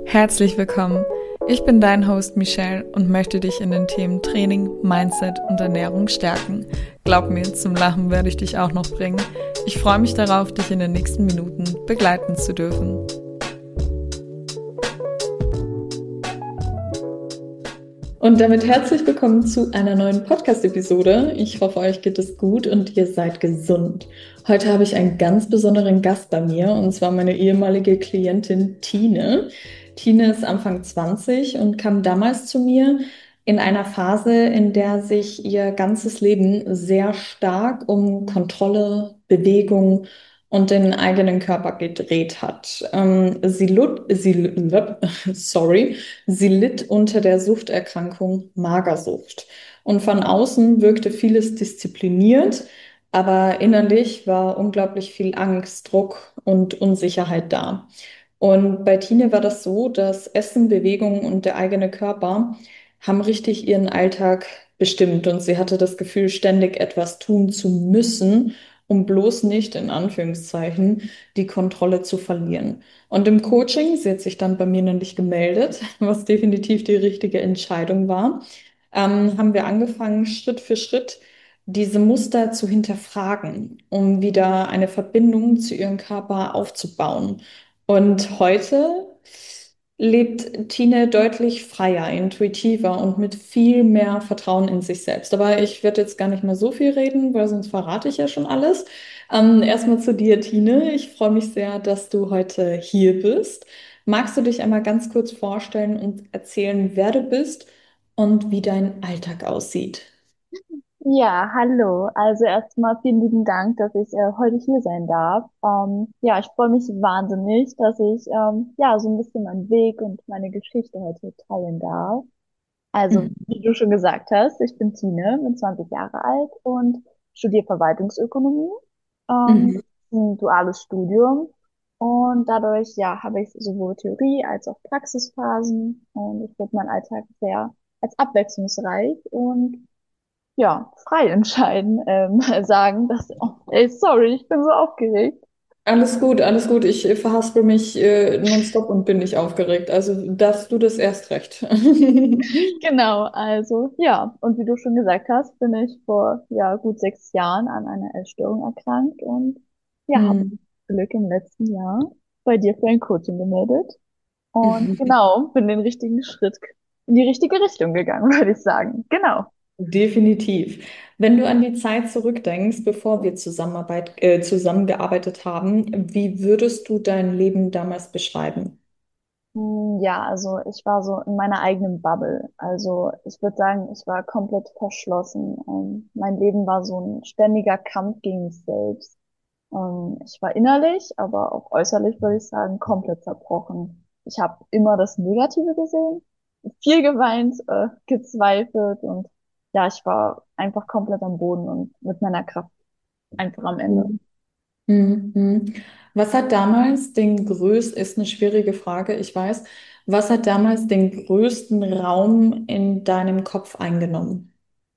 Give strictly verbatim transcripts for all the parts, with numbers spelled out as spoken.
Herzlich willkommen. Ich bin dein Host Michelle und möchte dich in den Themen Training, Mindset und Ernährung stärken. Glaub mir, zum Lachen werde ich dich auch noch bringen. Ich freue mich darauf, dich in den nächsten Minuten begleiten zu dürfen. Und damit herzlich willkommen zu einer neuen Podcast-Episode. Ich hoffe, euch geht es gut und ihr seid gesund. Heute habe ich einen ganz besonderen Gast bei mir, und zwar meine ehemalige Klientin Tine. Tine ist Anfang zwanzig und kam damals zu mir in einer Phase, in der sich ihr ganzes Leben sehr stark um Kontrolle, Bewegung und den eigenen Körper gedreht hat. Ähm, sie, lut, sie, lut, sorry, sie litt unter der Suchterkrankung Magersucht. Und von außen wirkte vieles diszipliniert, aber innerlich war unglaublich viel Angst, Druck und Unsicherheit da. Und bei Tine war das so, dass Essen, Bewegung und der eigene Körper haben richtig ihren Alltag bestimmt. Und sie hatte das Gefühl, ständig etwas tun zu müssen, um bloß nicht, in Anführungszeichen, die Kontrolle zu verlieren. Und im Coaching, sie hat sich dann bei mir nämlich gemeldet, was definitiv die richtige Entscheidung war, ähm, haben wir angefangen, Schritt für Schritt diese Muster zu hinterfragen, um wieder eine Verbindung zu ihrem Körper aufzubauen. Und heute lebt Tine deutlich freier, intuitiver und mit viel mehr Vertrauen in sich selbst. Aber ich werde jetzt gar nicht mehr so viel reden, weil sonst verrate ich ja schon alles. Ähm, erstmal zu dir, Tine. Ich freue mich sehr, dass du heute hier bist. Magst du dich einmal ganz kurz vorstellen und erzählen, wer du bist und wie dein Alltag aussieht? Ja, hallo. Also erstmal vielen lieben Dank, dass ich äh, heute hier sein darf. Ähm, ja, ich freue mich wahnsinnig, dass ich ähm, ja so ein bisschen meinen Weg und meine Geschichte heute teilen darf. Also, Mhm. wie du schon gesagt hast, ich bin Tine, bin zwanzig Jahre alt und studiere Verwaltungsökonomie. Ähm, Mhm. ein duales Studium. Und dadurch, ja, habe ich sowohl Theorie als auch Praxisphasen und ich würde meinen Alltag sehr als abwechslungsreich und ja, frei entscheiden, ähm, sagen, dass, oh, ey, sorry, ich bin so aufgeregt. Alles gut, alles gut. Ich äh, verhaspel mich äh, nonstop und bin nicht aufgeregt. Also darfst du das erst recht. Genau, also, ja, und wie du schon gesagt hast, bin ich vor, ja, gut sechs Jahren an einer Essstörung erkrankt und, ja, habe Hm. Glück im letzten Jahr bei dir für ein Coaching gemeldet und genau, bin den richtigen Schritt in die richtige Richtung gegangen, würde ich sagen. Genau. Definitiv. Wenn du an die Zeit zurückdenkst, bevor wir Zusammenarbeit, äh, zusammengearbeitet haben, wie würdest du dein Leben damals beschreiben? Hm, Ja, also ich war so in meiner eigenen Bubble. Also ich würde sagen, ich war komplett verschlossen. Ähm, mein Leben war so ein ständiger Kampf gegen mich selbst. Ähm, ich war innerlich, aber auch äußerlich, würde ich sagen, komplett zerbrochen. Ich habe immer das Negative gesehen, viel geweint, äh, gezweifelt und ja, ich war einfach komplett am Boden und mit meiner Kraft einfach am Ende. Mhm. Mhm. Was hat damals den größten, ist eine schwierige Frage, ich weiß, was hat damals den größten Raum in deinem Kopf eingenommen?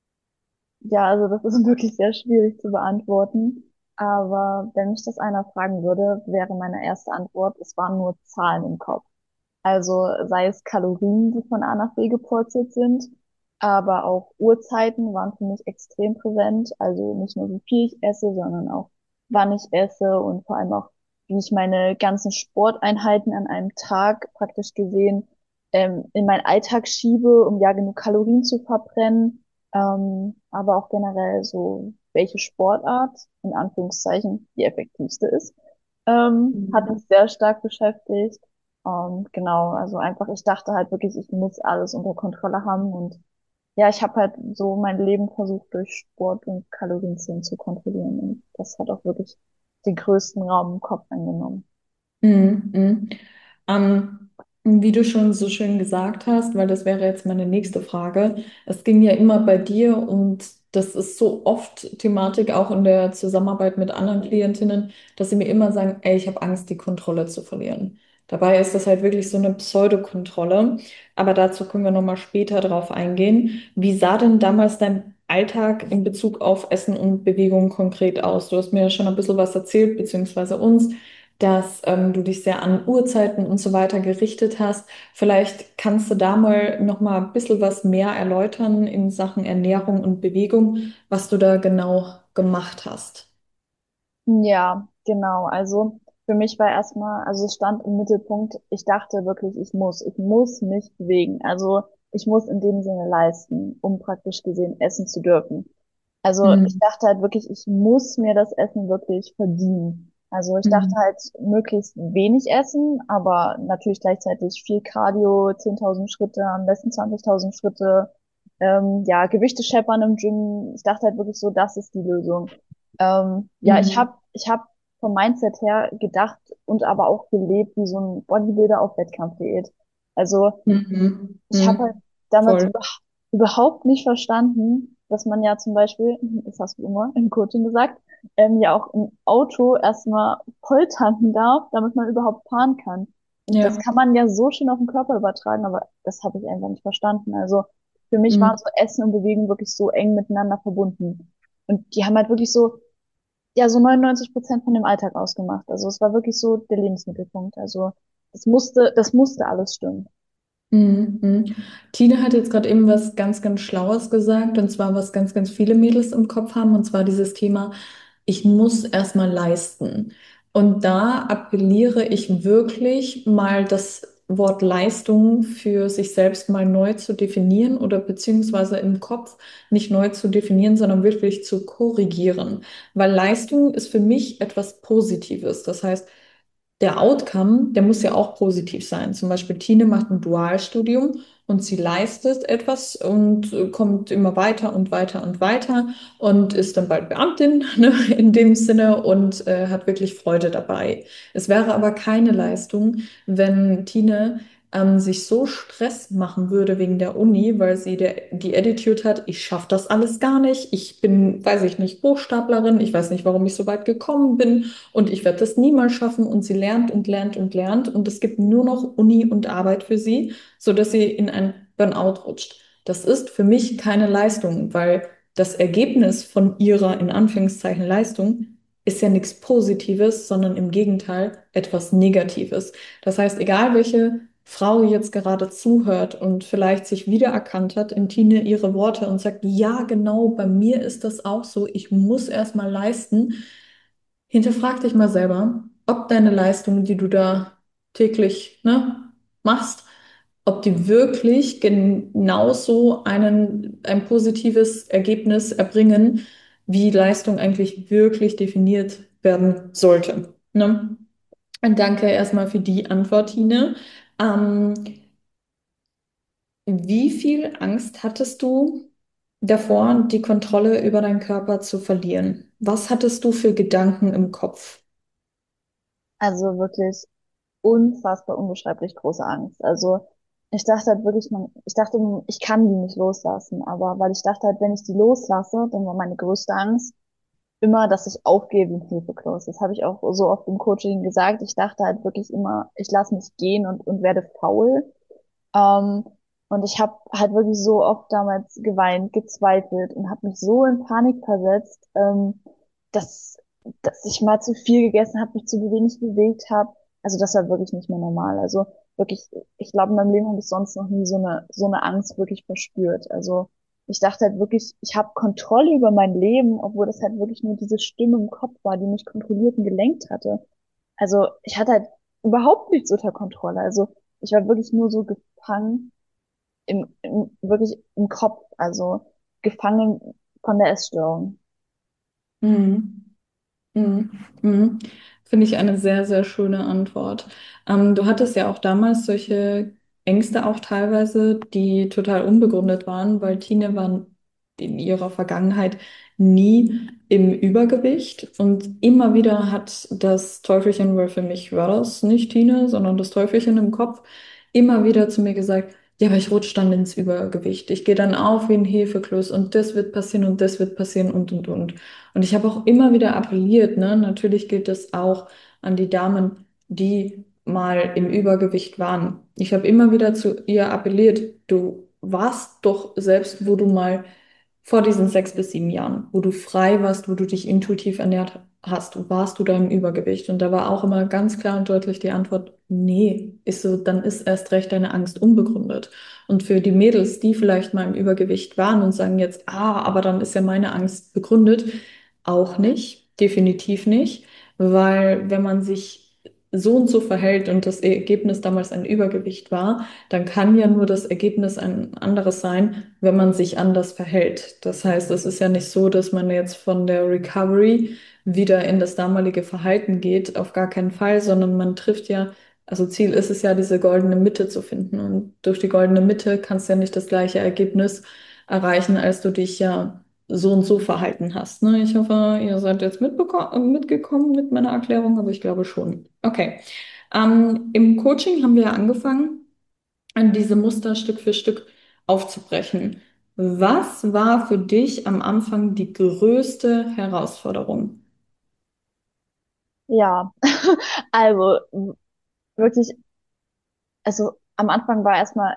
Ja, also das ist wirklich sehr schwierig zu beantworten. Aber wenn mich das einer fragen würde, wäre meine erste Antwort, es waren nur Zahlen im Kopf. Also sei es Kalorien, die von A nach B gepurzelt sind, aber auch Uhrzeiten waren für mich extrem präsent. Also nicht nur wie viel ich esse, sondern auch wann ich esse und vor allem auch, wie ich meine ganzen Sporteinheiten an einem Tag praktisch gesehen ähm, in meinen Alltag schiebe, um ja genug Kalorien zu verbrennen. Ähm, aber auch generell so, welche Sportart in Anführungszeichen die effektivste ist, ähm, hat Mhm. mich sehr stark beschäftigt. Und genau, also einfach, ich dachte halt wirklich, ich muss alles unter Kontrolle haben. Und ja, ich habe halt so mein Leben versucht, durch Sport und Kalorienzählen zu kontrollieren. Und das hat auch wirklich den größten Raum im Kopf eingenommen. Mhm. Mhm. Ähm, Wie du schon so schön gesagt hast, weil das wäre jetzt meine nächste Frage, es ging ja immer bei dir und das ist so oft Thematik auch in der Zusammenarbeit mit anderen Klientinnen, dass sie mir immer sagen, ey, ich habe Angst, die Kontrolle zu verlieren. Dabei ist das halt wirklich so eine Pseudokontrolle, aber dazu können wir nochmal später drauf eingehen. Wie sah denn damals dein Alltag in Bezug auf Essen und Bewegung konkret aus? Du hast mir ja schon ein bisschen was erzählt, beziehungsweise uns. dass ähm, du dich sehr an Uhrzeiten und so weiter gerichtet hast. Vielleicht kannst du da mal noch mal ein bisschen was mehr erläutern in Sachen Ernährung und Bewegung, was du da genau gemacht hast. Ja, genau. Also für mich war erstmal, also es stand im Mittelpunkt, ich dachte wirklich, ich muss, ich muss mich bewegen. Also ich muss in dem Sinne leisten, um praktisch gesehen essen zu dürfen. Also ich Mhm. dachte halt wirklich, ich muss mir das Essen wirklich verdienen. Also ich dachte Mhm. halt möglichst wenig essen, aber natürlich gleichzeitig viel Cardio, zehntausend Schritte, am besten zwanzigtausend Schritte, ähm, ja, Gewichte scheppern im Gym. Ich dachte halt wirklich so, das ist die Lösung. Ähm, ja, ich Mhm. habe ich hab vom Mindset her gedacht und aber auch gelebt wie so ein Bodybuilder auf Wettkampfdiät. Also Mhm. ich habe halt Mhm. damals Voll. über, überhaupt nicht verstanden, dass man ja zum Beispiel, das hast du immer im Coaching gesagt, ähm, ja auch im Auto erstmal voll tanken darf, damit man überhaupt fahren kann. Und das Ja. kann man ja so schön auf den Körper übertragen, aber das habe ich einfach nicht verstanden. Also für mich waren Mhm. so Essen und Bewegung wirklich so eng miteinander verbunden. Und die haben halt wirklich so, ja, so neunundneunzig Prozent von dem Alltag ausgemacht. Also es war wirklich so der Lebensmittelpunkt. Also das musste, das musste alles stimmen. Mhm. Mhm. Tine hat jetzt gerade eben was ganz, ganz Schlaues gesagt, und zwar, was ganz, ganz viele Mädels im Kopf haben, und zwar dieses Thema, ich muss erstmal leisten. Und da appelliere ich wirklich mal das Wort Leistung für sich selbst mal neu zu definieren oder beziehungsweise im Kopf nicht neu zu definieren, sondern wirklich zu korrigieren. Weil Leistung ist für mich etwas Positives. Das heißt, der Outcome, der muss ja auch positiv sein. Zum Beispiel Tine macht ein Dualstudium und sie leistet etwas und äh, kommt immer weiter und weiter und weiter und ist dann bald Beamtin, ne, in dem Sinne, und äh, hat wirklich Freude dabei. Es wäre aber keine Leistung, wenn Tine ähm, sich so Stress machen würde wegen der Uni, weil sie der, die Attitude hat, ich schaffe das alles gar nicht, ich bin, weiß ich nicht, Hochstaplerin, ich weiß nicht, warum ich so weit gekommen bin. Und ich werde das niemals schaffen. Und sie lernt und lernt und lernt. Und es gibt nur noch Uni und Arbeit für sie, sodass sie in ein Burnout rutscht. Das ist für mich keine Leistung, weil das Ergebnis von ihrer, in Anführungszeichen, Leistung ist ja nichts Positives, sondern im Gegenteil etwas Negatives. Das heißt, egal welche Frau jetzt gerade zuhört und vielleicht sich wiedererkannt hat in Tine ihre Worte und sagt, ja, genau, bei mir ist das auch so, ich muss erst mal leisten. Hinterfrag dich mal selber, ob deine Leistungen, die du da täglich, ne, machst, ob die wirklich genauso einen, ein positives Ergebnis erbringen, wie Leistung eigentlich wirklich definiert werden sollte. Ne? Und danke erstmal für die Antwort, Tine. Ähm, Wie viel Angst hattest du davor, die Kontrolle über deinen Körper zu verlieren? Was hattest du für Gedanken im Kopf? Also wirklich unfassbar unbeschreiblich große Angst. Also ich dachte halt wirklich, man, ich dachte, ich kann die nicht loslassen, aber weil ich dachte halt, wenn ich die loslasse, dann war meine größte Angst immer, dass ich aufgebe und hilflos. Das habe ich auch so oft im Coaching gesagt. Ich dachte halt wirklich immer, ich lasse mich gehen und, und werde faul. Ähm, und ich habe halt wirklich so oft damals geweint, gezweifelt und habe mich so in Panik versetzt, ähm, dass, dass ich mal zu viel gegessen habe, mich zu wenig bewegt habe. Also das war wirklich nicht mehr normal. Also wirklich, ich glaube, in meinem Leben habe ich sonst noch nie so eine, so eine Angst wirklich verspürt. Also ich dachte halt wirklich, ich habe Kontrolle über mein Leben, obwohl das halt wirklich nur diese Stimme im Kopf war, die mich kontrolliert und gelenkt hatte. Also ich hatte halt überhaupt nichts unter Kontrolle. Also ich war wirklich nur so gefangen im, im wirklich im Kopf, also gefangen von der Essstörung. Mhm. Mhm. Mhm. Finde ich eine sehr, sehr schöne Antwort. Ähm, du hattest ja auch damals solche Ängste auch teilweise, die total unbegründet waren, weil Tine war in ihrer Vergangenheit nie im Übergewicht, und immer wieder hat das Teufelchen, weil für mich war das nicht Tine, sondern das Teufelchen im Kopf, immer wieder zu mir gesagt, ja, aber ich rutsche dann ins Übergewicht. Ich gehe dann auf wie ein Hefekloß und das wird passieren und das wird passieren und und und. Und ich habe auch immer wieder appelliert, ne? Natürlich gilt es auch an die Damen, die mal im Übergewicht waren. Ich habe immer wieder zu ihr appelliert, du warst doch selbst, wo du mal vor diesen sechs bis sieben Jahren, wo du frei warst, wo du dich intuitiv ernährt hast, warst du da im Übergewicht? Und da war auch immer ganz klar und deutlich die Antwort, nee. Ich so, dann ist erst recht deine Angst unbegründet. Und für die Mädels, die vielleicht mal im Übergewicht waren und sagen jetzt, ah, aber dann ist ja meine Angst begründet, auch nicht, definitiv nicht, weil wenn man sich so und so verhält und das Ergebnis damals ein Übergewicht war, dann kann ja nur das Ergebnis ein anderes sein, wenn man sich anders verhält. Das heißt, es ist ja nicht so, dass man jetzt von der Recovery wieder in das damalige Verhalten geht, auf gar keinen Fall, sondern man trifft ja, also Ziel ist es ja, diese goldene Mitte zu finden. Und durch die goldene Mitte kannst du ja nicht das gleiche Ergebnis erreichen, als du dich ja so und so verhalten hast. Ne? Ich hoffe, ihr seid jetzt mitbeko- mitgekommen mit meiner Erklärung, aber ich glaube schon. Okay. Ähm, im Coaching haben wir ja angefangen, an diese Muster Stück für Stück aufzubrechen. Was war für dich am Anfang die größte Herausforderung? Ja, also w- wirklich, also am Anfang war erstmal,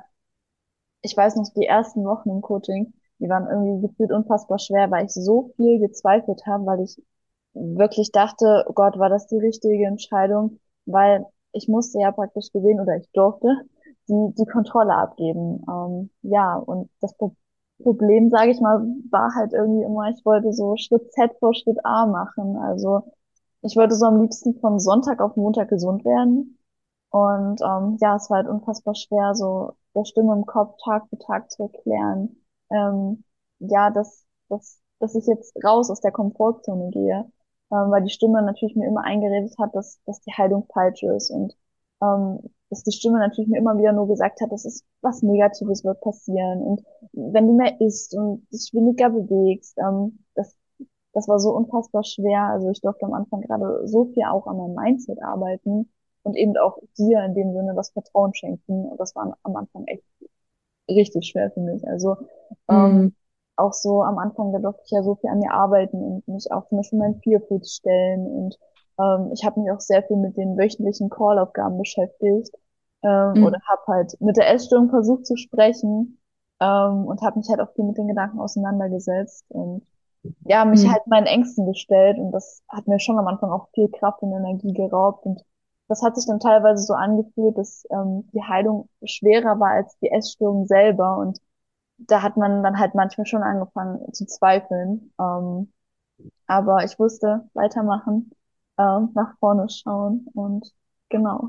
ich weiß noch, die ersten Wochen im Coaching, die waren irgendwie gefühlt unfassbar schwer, weil ich so viel gezweifelt habe, weil ich wirklich dachte, oh Gott, war das die richtige Entscheidung? Weil ich musste ja praktisch gesehen oder ich durfte die, die Kontrolle abgeben. Ähm, ja, und das Pro Problem, sage ich mal, war halt irgendwie immer, ich wollte so Schritt Z vor Schritt A machen. Also ich wollte so am liebsten von Sonntag auf Montag gesund werden. Und ähm, ja, es war halt unfassbar schwer, so der Stimme im Kopf Tag für Tag zu erklären, ähm, ja, dass, dass, dass ich jetzt raus aus der Komfortzone gehe, ähm, weil die Stimme natürlich mir immer eingeredet hat, dass, dass die Heilung falsch ist und ähm, dass die Stimme natürlich mir immer wieder nur gesagt hat, dass es was Negatives wird passieren und wenn du mehr isst und dich weniger bewegst, ähm, das, das war so unfassbar schwer. Also ich durfte am Anfang gerade so viel auch an meinem Mindset arbeiten und eben auch dir in dem Sinne das Vertrauen schenken. Und das war am Anfang echt richtig schwer für mich. Also ähm, Mm, auch so am Anfang, da durfte ich ja so viel an mir arbeiten und mich auch zum Beispiel meinen Fearfood stellen. Und ähm, ich habe mich auch sehr viel mit den wöchentlichen Call-Aufgaben beschäftigt ähm, oder mm, habe halt mit der Essstörung versucht zu sprechen ähm, und habe mich halt auch viel mit den Gedanken auseinandergesetzt und ja, mich mm. halt meinen Ängsten gestellt und das hat mir schon am Anfang auch viel Kraft und Energie geraubt und das hat sich dann teilweise so angefühlt, dass ähm, die Heilung schwerer war als die Essstörung selber und da hat man dann halt manchmal schon angefangen zu zweifeln. Ähm, aber ich wusste weitermachen, ähm, nach vorne schauen und genau.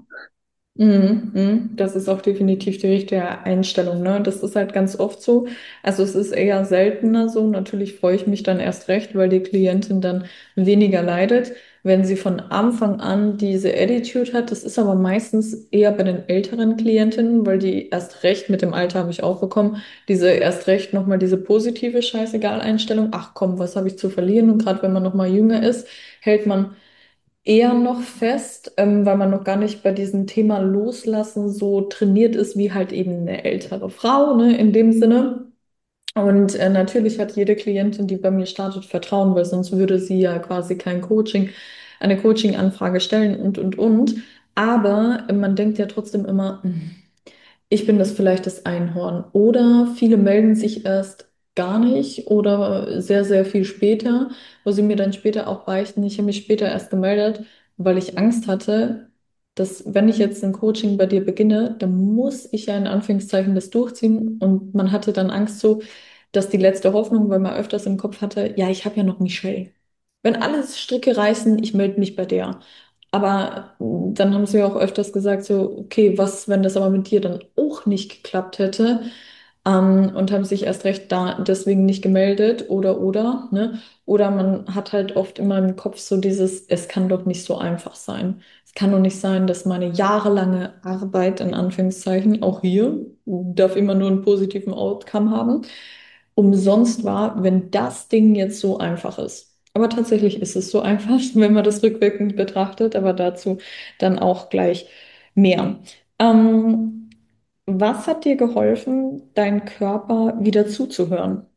Mhm, mhm. Das ist auch definitiv die richtige Einstellung, ne? Das ist halt ganz oft so. Also es ist eher seltener so. Natürlich freue ich mich dann erst recht, weil die Klientin dann weniger leidet, wenn sie von Anfang an diese Attitude hat. Das ist aber meistens eher bei den älteren Klientinnen, weil die erst recht mit dem Alter habe ich auch bekommen, diese erst recht nochmal diese positive Scheißegal-Einstellung. Ach komm, was habe ich zu verlieren? Und gerade wenn man nochmal jünger ist, hält man eher noch fest, ähm, weil man noch gar nicht bei diesem Thema Loslassen so trainiert ist wie halt eben eine ältere Frau, ne, in dem Sinne. Und äh, natürlich hat jede Klientin, die bei mir startet, Vertrauen, weil sonst würde sie ja quasi kein Coaching, eine Coaching-Anfrage stellen und, und, und. Aber äh, man denkt ja trotzdem immer, "Hm, ich bin das vielleicht das Einhorn." Oder viele melden sich erst gar nicht oder sehr, sehr viel später, wo sie mir dann später auch beichten, ich habe mich später erst gemeldet, weil ich Angst hatte, dass wenn ich jetzt ein Coaching bei dir beginne, dann muss ich ja in Anführungszeichen das durchziehen. Und man hatte dann Angst so, dass die letzte Hoffnung, weil man öfters im Kopf hatte, ja, ich habe ja noch Michelle. Wenn alle Stricke reißen, ich melde mich bei der. Aber mm, dann haben sie ja auch öfters gesagt, so, okay, was, wenn das aber mit dir dann auch nicht geklappt hätte? Ähm, und haben sich erst recht da deswegen nicht gemeldet oder oder, ne? Oder man hat halt oft in meinem Kopf so dieses, es kann doch nicht so einfach sein. Es kann doch nicht sein, dass meine jahrelange Arbeit, in Anführungszeichen, auch hier, darf immer nur einen positiven Outcome haben, umsonst war, wenn das Ding jetzt so einfach ist. Aber tatsächlich ist es so einfach, wenn man das rückwirkend betrachtet, aber dazu dann auch gleich mehr. Ähm, Was hat dir geholfen, deinen Körper wieder zuzuhören?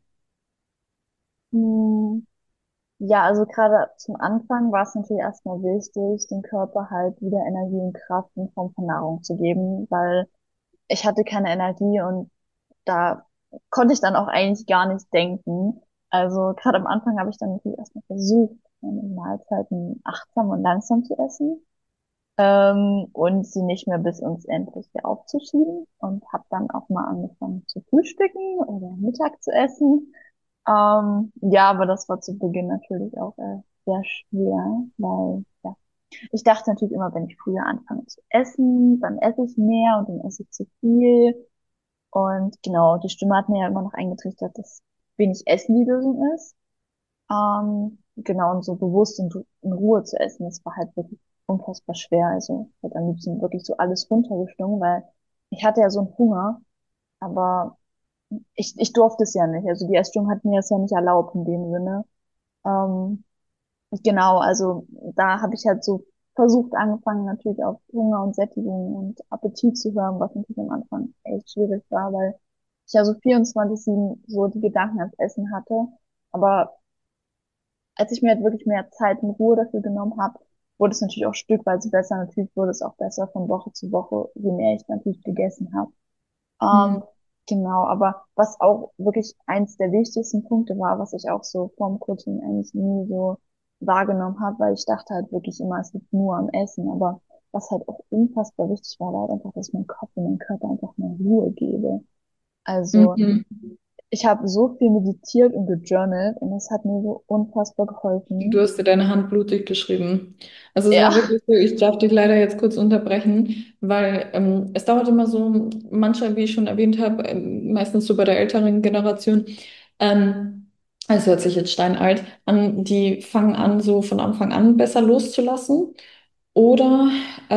Hm, ja, also gerade zum Anfang war es natürlich erstmal wichtig, dem Körper halt wieder Energie und Kraft in Form von Nahrung zu geben, weil ich hatte keine Energie und da konnte ich dann auch eigentlich gar nicht denken. Also gerade am Anfang habe ich dann natürlich erstmal versucht, meine Mahlzeiten achtsam und langsam zu essen, ähm, und sie nicht mehr bis ins Endliche aufzuschieben und habe dann auch mal angefangen zu frühstücken oder Mittag zu essen. Ähm, ja, aber das war zu Beginn natürlich auch äh, sehr schwer, weil ja, ich dachte natürlich immer, wenn ich früher anfange zu essen, dann esse ich mehr und dann esse ich zu viel. Und genau, die Stimme hat mir ja immer noch eingetrichtert, dass wenig Essen die Lösung ist. Ähm, genau, und so bewusst und in Ruhe zu essen, das war halt wirklich unfassbar schwer. Also ich hätte am liebsten wirklich so alles runtergeschlungen, weil ich hatte ja so einen Hunger, aber ich, ich durfte es ja nicht. Also die Essstörung hat mir das ja nicht erlaubt in dem Sinne. Ähm, genau, also da habe ich halt so versucht, angefangen natürlich auf Hunger und Sättigung und Appetit zu hören, was natürlich am Anfang echt schwierig war, weil ich ja so vierundzwanzig sieben so die Gedanken ans Essen hatte. Aber als ich mir halt wirklich mehr Zeit und Ruhe dafür genommen habe, wurde es natürlich auch stückweise besser. Natürlich wurde es auch besser von Woche zu Woche, je mehr ich natürlich gegessen habe. Hm. Ähm, genau, aber was auch wirklich eins der wichtigsten Punkte war, was ich auch so vorm Coaching eigentlich nie so wahrgenommen habe, weil ich dachte halt wirklich immer, es liegt nur am Essen, aber was halt auch unfassbar wichtig war, war halt einfach, dass mein Kopf und mein Körper einfach mehr Ruhe gebe. Also Mhm. ich habe so viel meditiert und gejournalt und das hat mir so unfassbar Du geholfen. hast dir deine Hand blutig geschrieben. Also es war Ja, wirklich so, ich darf dich leider jetzt kurz unterbrechen, weil ähm, es dauert immer so, manche, wie ich schon erwähnt habe, ähm, meistens so bei der älteren Generation, ähm, es hört sich jetzt steinalt an, die fangen an, so von Anfang an besser loszulassen. Oder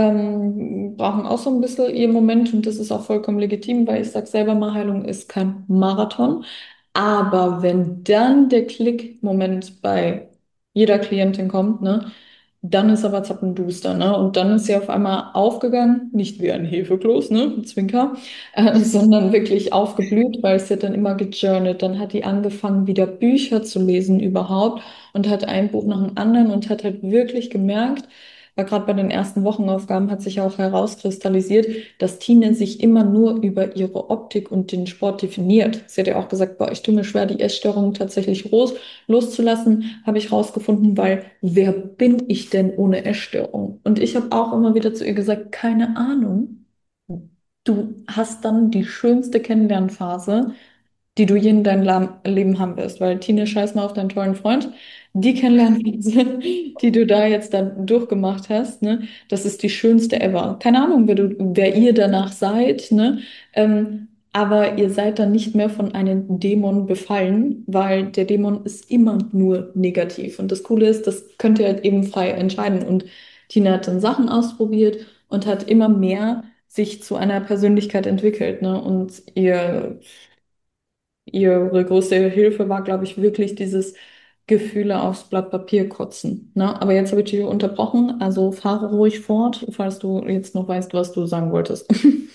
ähm, brauchen auch so ein bisschen ihr Moment und das ist auch vollkommen legitim, weil ich sage selber mal, Heilung ist kein Marathon. Aber wenn dann der Klick-Moment bei jeder Klientin kommt, ne, dann ist aber zappenduster, ne? Und dann ist sie auf einmal aufgegangen, nicht wie ein Hefekloß, ne, Zwinker, äh, sondern wirklich aufgeblüht, weil sie hat dann immer gejournalt. Dann hat die angefangen, wieder Bücher zu lesen überhaupt und hat ein Buch nach dem anderen und hat halt wirklich gemerkt, weil gerade bei den ersten Wochenaufgaben hat sich auch herauskristallisiert, dass Tine sich immer nur über ihre Optik und den Sport definiert. Sie hat ja auch gesagt, boah, ich tue mir schwer, die Essstörung tatsächlich los, loszulassen, habe ich rausgefunden, weil wer bin ich denn ohne Essstörung? Und ich habe auch immer wieder zu ihr gesagt, keine Ahnung. Du hast dann die schönste Kennenlernphase, die du je in deinem Lam- Leben haben wirst. Weil Tine, scheiß mal auf deinen tollen Freund. Die Kennenlernphase, die du da jetzt dann durchgemacht hast, ne, das ist die schönste ever. Keine Ahnung, wer du, wer ihr danach seid, ne, ähm, aber ihr seid dann nicht mehr von einem Dämon befallen, weil der Dämon ist immer nur negativ. Und das Coole ist, das könnt ihr halt eben frei entscheiden. Und Tina hat dann Sachen ausprobiert und hat immer mehr sich zu einer Persönlichkeit entwickelt, ne? Und ihr Ihre größte Hilfe war, glaube ich, wirklich dieses Gefühle aufs Blatt Papier kotzen. Ne? Aber jetzt habe ich dich unterbrochen, also fahre ruhig fort, falls du jetzt noch weißt, was du sagen wolltest.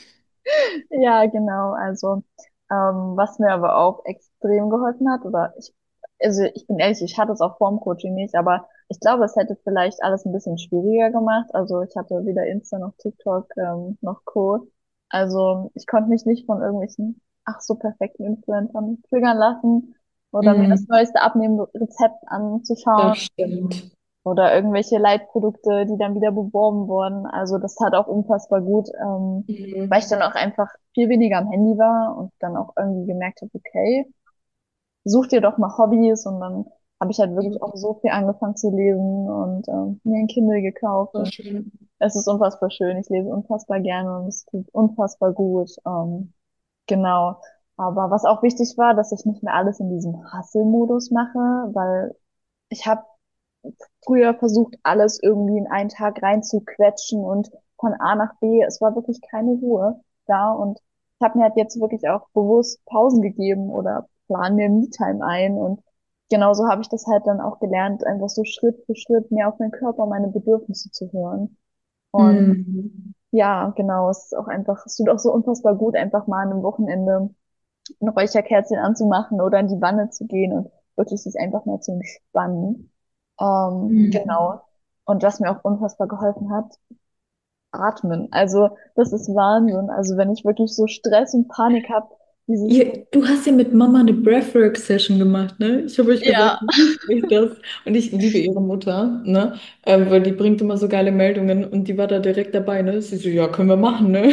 ja, genau. Also, ähm, was mir aber auch extrem geholfen hat, oder ich, also ich bin ehrlich, ich hatte es auch vorm Coaching nicht, aber ich glaube, es hätte vielleicht alles ein bisschen schwieriger gemacht. Also ich hatte weder Insta noch TikTok, ähm, noch Co. Also ich konnte mich nicht von irgendwelchen, ach so perfekten Influencern triggern lassen oder mir das Mm, neueste Abnehmrezept anzuschauen das stimmt. oder irgendwelche Leitprodukte, die dann wieder beworben wurden. Also das tat auch unfassbar gut, ähm, weil ich Mhm. dann auch einfach viel weniger am Handy war und dann auch irgendwie gemerkt habe, okay, such dir doch mal Hobbys und dann habe ich halt wirklich auch so viel angefangen zu lesen und ähm, mir ein Kindle gekauft So und schön. es ist unfassbar schön. Ich lese unfassbar gerne und es tut unfassbar gut. Ähm, genau. Aber was auch wichtig war, dass ich nicht mehr alles in diesem Hustle-Modus mache, weil ich habe früher versucht, alles irgendwie in einen Tag reinzuquetschen und von A nach B. Es war wirklich keine Ruhe da und ich habe mir halt jetzt wirklich auch bewusst Pausen gegeben oder plan mir Me-Time ein und genauso habe ich das halt dann auch gelernt, einfach so Schritt für Schritt mehr auf meinen Körper, meine Bedürfnisse zu hören. Und Mhm. ja, genau, es ist auch einfach, es tut auch so unfassbar gut, einfach mal an einem Wochenende ein Räucherkerzchen anzumachen oder in die Wanne zu gehen und wirklich sich einfach mal zu entspannen. Ähm, Mhm. genau. Und was mir auch unfassbar geholfen hat, atmen. Also das ist Wahnsinn. Also wenn ich wirklich so Stress und Panik habe, Dieses, Ihr, du hast ja mit Mama eine Breathwork-Session gemacht, ne? Ich habe euch gesagt, ja, wie ich das. Und ich liebe ihre Mutter, ne? Ähm, weil die bringt immer so geile Meldungen und die war da direkt dabei, ne? Sie so, ja, können wir machen, ne?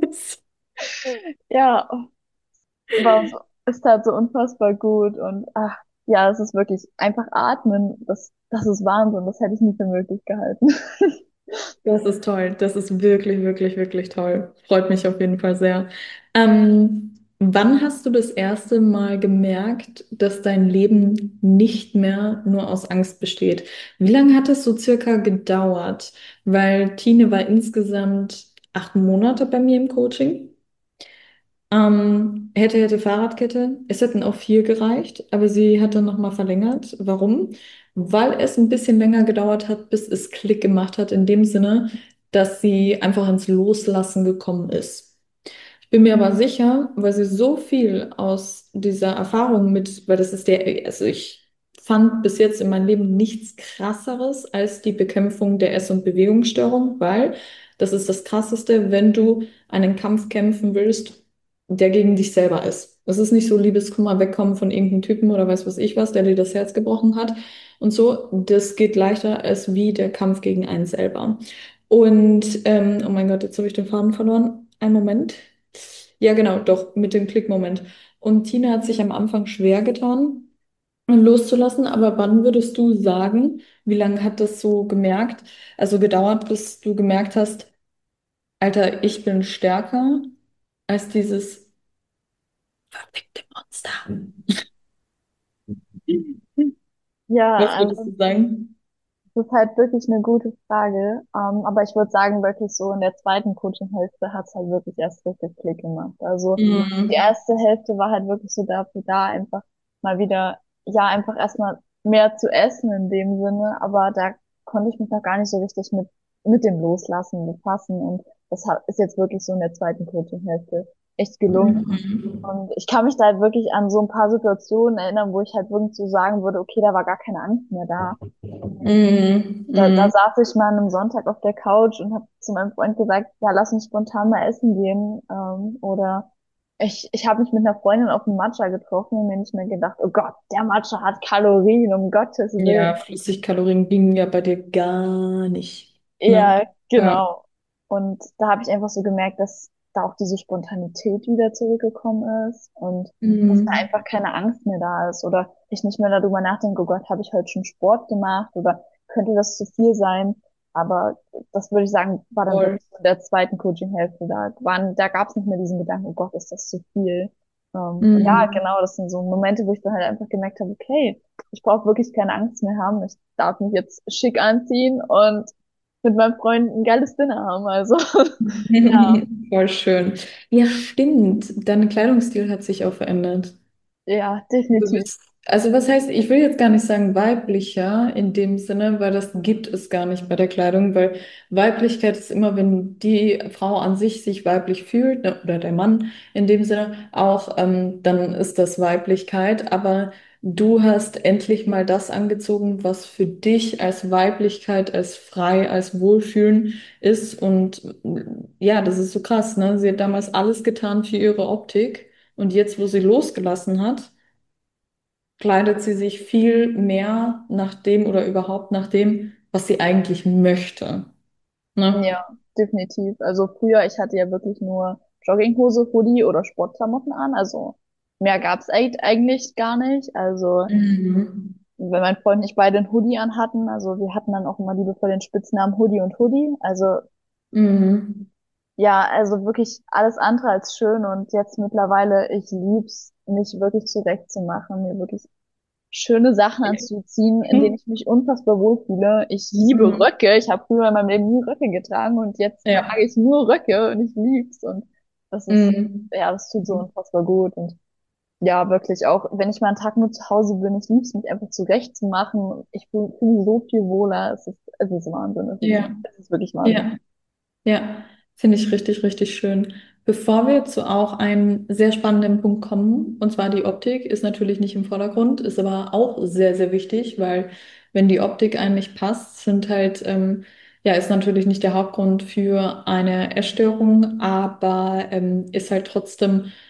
ja, war so, ist halt so unfassbar gut und ach, ja, es ist wirklich einfach atmen, das, das ist Wahnsinn, das hätte ich nie für möglich gehalten. Das ist toll. Das ist wirklich, wirklich, wirklich toll. Freut mich auf jeden Fall sehr. Ähm, wann hast du das erste Mal gemerkt, dass dein Leben nicht mehr nur aus Angst besteht? Wie lange hat es so circa gedauert? Weil Tine war insgesamt acht Monate bei mir im Coaching. Ähm, hätte, hätte Fahrradkette. Es hätten auch vier gereicht, aber sie hat dann nochmal verlängert. Warum? Weil es ein bisschen länger gedauert hat, bis es Klick gemacht hat, in dem Sinne, dass sie einfach ins Loslassen gekommen ist. Ich bin mir aber sicher, weil sie so viel aus dieser Erfahrung mit, weil das ist der, also ich fand bis jetzt in meinem Leben nichts krasseres als die Bekämpfung der Ess- und Bewegungsstörung, weil das ist das Krasseste, wenn du einen Kampf kämpfen willst, der gegen dich selber ist. Es ist nicht so Liebeskummer wegkommen von irgendeinem Typen oder weiß was ich was, der dir das Herz gebrochen hat und so. Das geht leichter als wie der Kampf gegen einen selber. Und, ähm, oh mein Gott, jetzt habe ich den Faden verloren. Einen Moment. Ja, genau, doch, mit dem Klickmoment. Und Tina hat sich am Anfang schwer getan, loszulassen, aber wann würdest du sagen, wie lange hat das so gemerkt, also gedauert, bis du gemerkt hast, Alter, ich bin stärker als dieses verfickte Monster? Ja, Was würdest also du sagen? das ist halt wirklich eine gute Frage. Ähm, aber ich würde sagen, wirklich so in der zweiten Coaching-Hälfte hat es halt wirklich erst richtig Klick gemacht. Also die Mhm. erste Hälfte war halt wirklich so dafür da, einfach mal wieder, ja, einfach erstmal mehr zu essen in dem Sinne. Aber da konnte ich mich noch gar nicht so richtig mit, mit dem Loslassen befassen. Und das hat, ist jetzt wirklich so in der zweiten Coaching-Hälfte echt gelungen. Mhm. Und ich kann mich da halt wirklich an so ein paar Situationen erinnern, wo ich halt wirklich so sagen würde, okay, da war gar keine Angst mehr da. Mhm. Da, da Mhm. saß ich mal an einem Sonntag auf der Couch und habe zu meinem Freund gesagt, ja, lass uns spontan mal essen gehen. Ähm, oder ich, ich habe mich mit einer Freundin auf einen Matcha getroffen und mir nicht mehr gedacht, oh Gott, der Matcha hat Kalorien, um Gottes Willen. Ja, Flüssigkalorien gingen ja bei dir gar nicht. Ne? Ja, Ja. genau. Und da habe ich einfach so gemerkt, dass da auch diese Spontanität wieder zurückgekommen ist und dass da Mhm. einfach keine Angst mehr da ist oder ich nicht mehr darüber nachdenke, oh Gott, habe ich heute schon Sport gemacht oder könnte das zu viel sein? Aber das würde ich sagen, war dann Voll. wirklich so in der zweiten Coaching-Hälfte. Da waren, da gab es nicht mehr diesen Gedanken, oh Gott, ist das zu viel? Ähm, und ja, Mhm. genau, das sind so Momente, wo ich dann halt einfach gemerkt habe, okay, ich brauche wirklich keine Angst mehr haben. Ich darf mich jetzt schick anziehen und mit meinem Freund ein geiles Dinner haben. Also, ja, Voll schön. Ja, stimmt. Dein Kleidungsstil hat sich auch verändert. ja, Du definitiv. bist, also was heißt, ich will jetzt gar nicht sagen weiblicher in dem Sinne, weil das gibt es gar nicht bei der Kleidung, weil Weiblichkeit ist immer, wenn die Frau an sich sich weiblich fühlt, ne, oder der Mann in dem Sinne auch, ähm, dann ist das Weiblichkeit. Aber du hast endlich mal das angezogen, was für dich als Weiblichkeit, als frei, als Wohlfühlen ist. Und ja, das ist so krass, ne? Sie hat damals alles getan für ihre Optik. Und jetzt, wo sie losgelassen hat, kleidet sie sich viel mehr nach dem oder überhaupt nach dem, was sie eigentlich möchte. Ne? Ja, definitiv. Also früher, ich hatte ja wirklich nur Jogginghose, Hoodie oder Sportklamotten an. Also mehr gab's eig- eigentlich gar nicht. Also Mhm. wenn mein Freund und ich beide einen Hoodie anhatten, also wir hatten dann auch immer liebevoll den Spitznamen Hoodie und Hoodie. Also Mhm. ja, also wirklich alles andere als schön. Und jetzt mittlerweile, ich lieb's, mich wirklich zurechtzumachen, mir wirklich schöne Sachen anzuziehen, in denen ich mich unfassbar wohlfühle. Ich liebe Mhm. Röcke. Ich habe früher in meinem Leben nie Röcke getragen und jetzt trage Ja. ich nur Röcke und ich lieb's. Und das ist, Mhm. ja, das tut so unfassbar gut. Und ja, wirklich auch, wenn ich mal einen Tag nur zu Hause bin, ich lieb's, mich einfach zurechtzumachen. Ich fühle fühl mich so viel wohler. Es ist, es ist Wahnsinn. Es ist, Ja. es ist wirklich Wahnsinn. Ja. Ja, finde ich richtig, richtig schön. Bevor wir zu auch einem sehr spannenden Punkt kommen, und zwar die Optik, ist natürlich nicht im Vordergrund, ist aber auch sehr, sehr wichtig, weil wenn die Optik einem nicht passt, sind halt, ähm, ja, ist natürlich nicht der Hauptgrund für eine Essstörung, aber ähm, ist halt trotzdem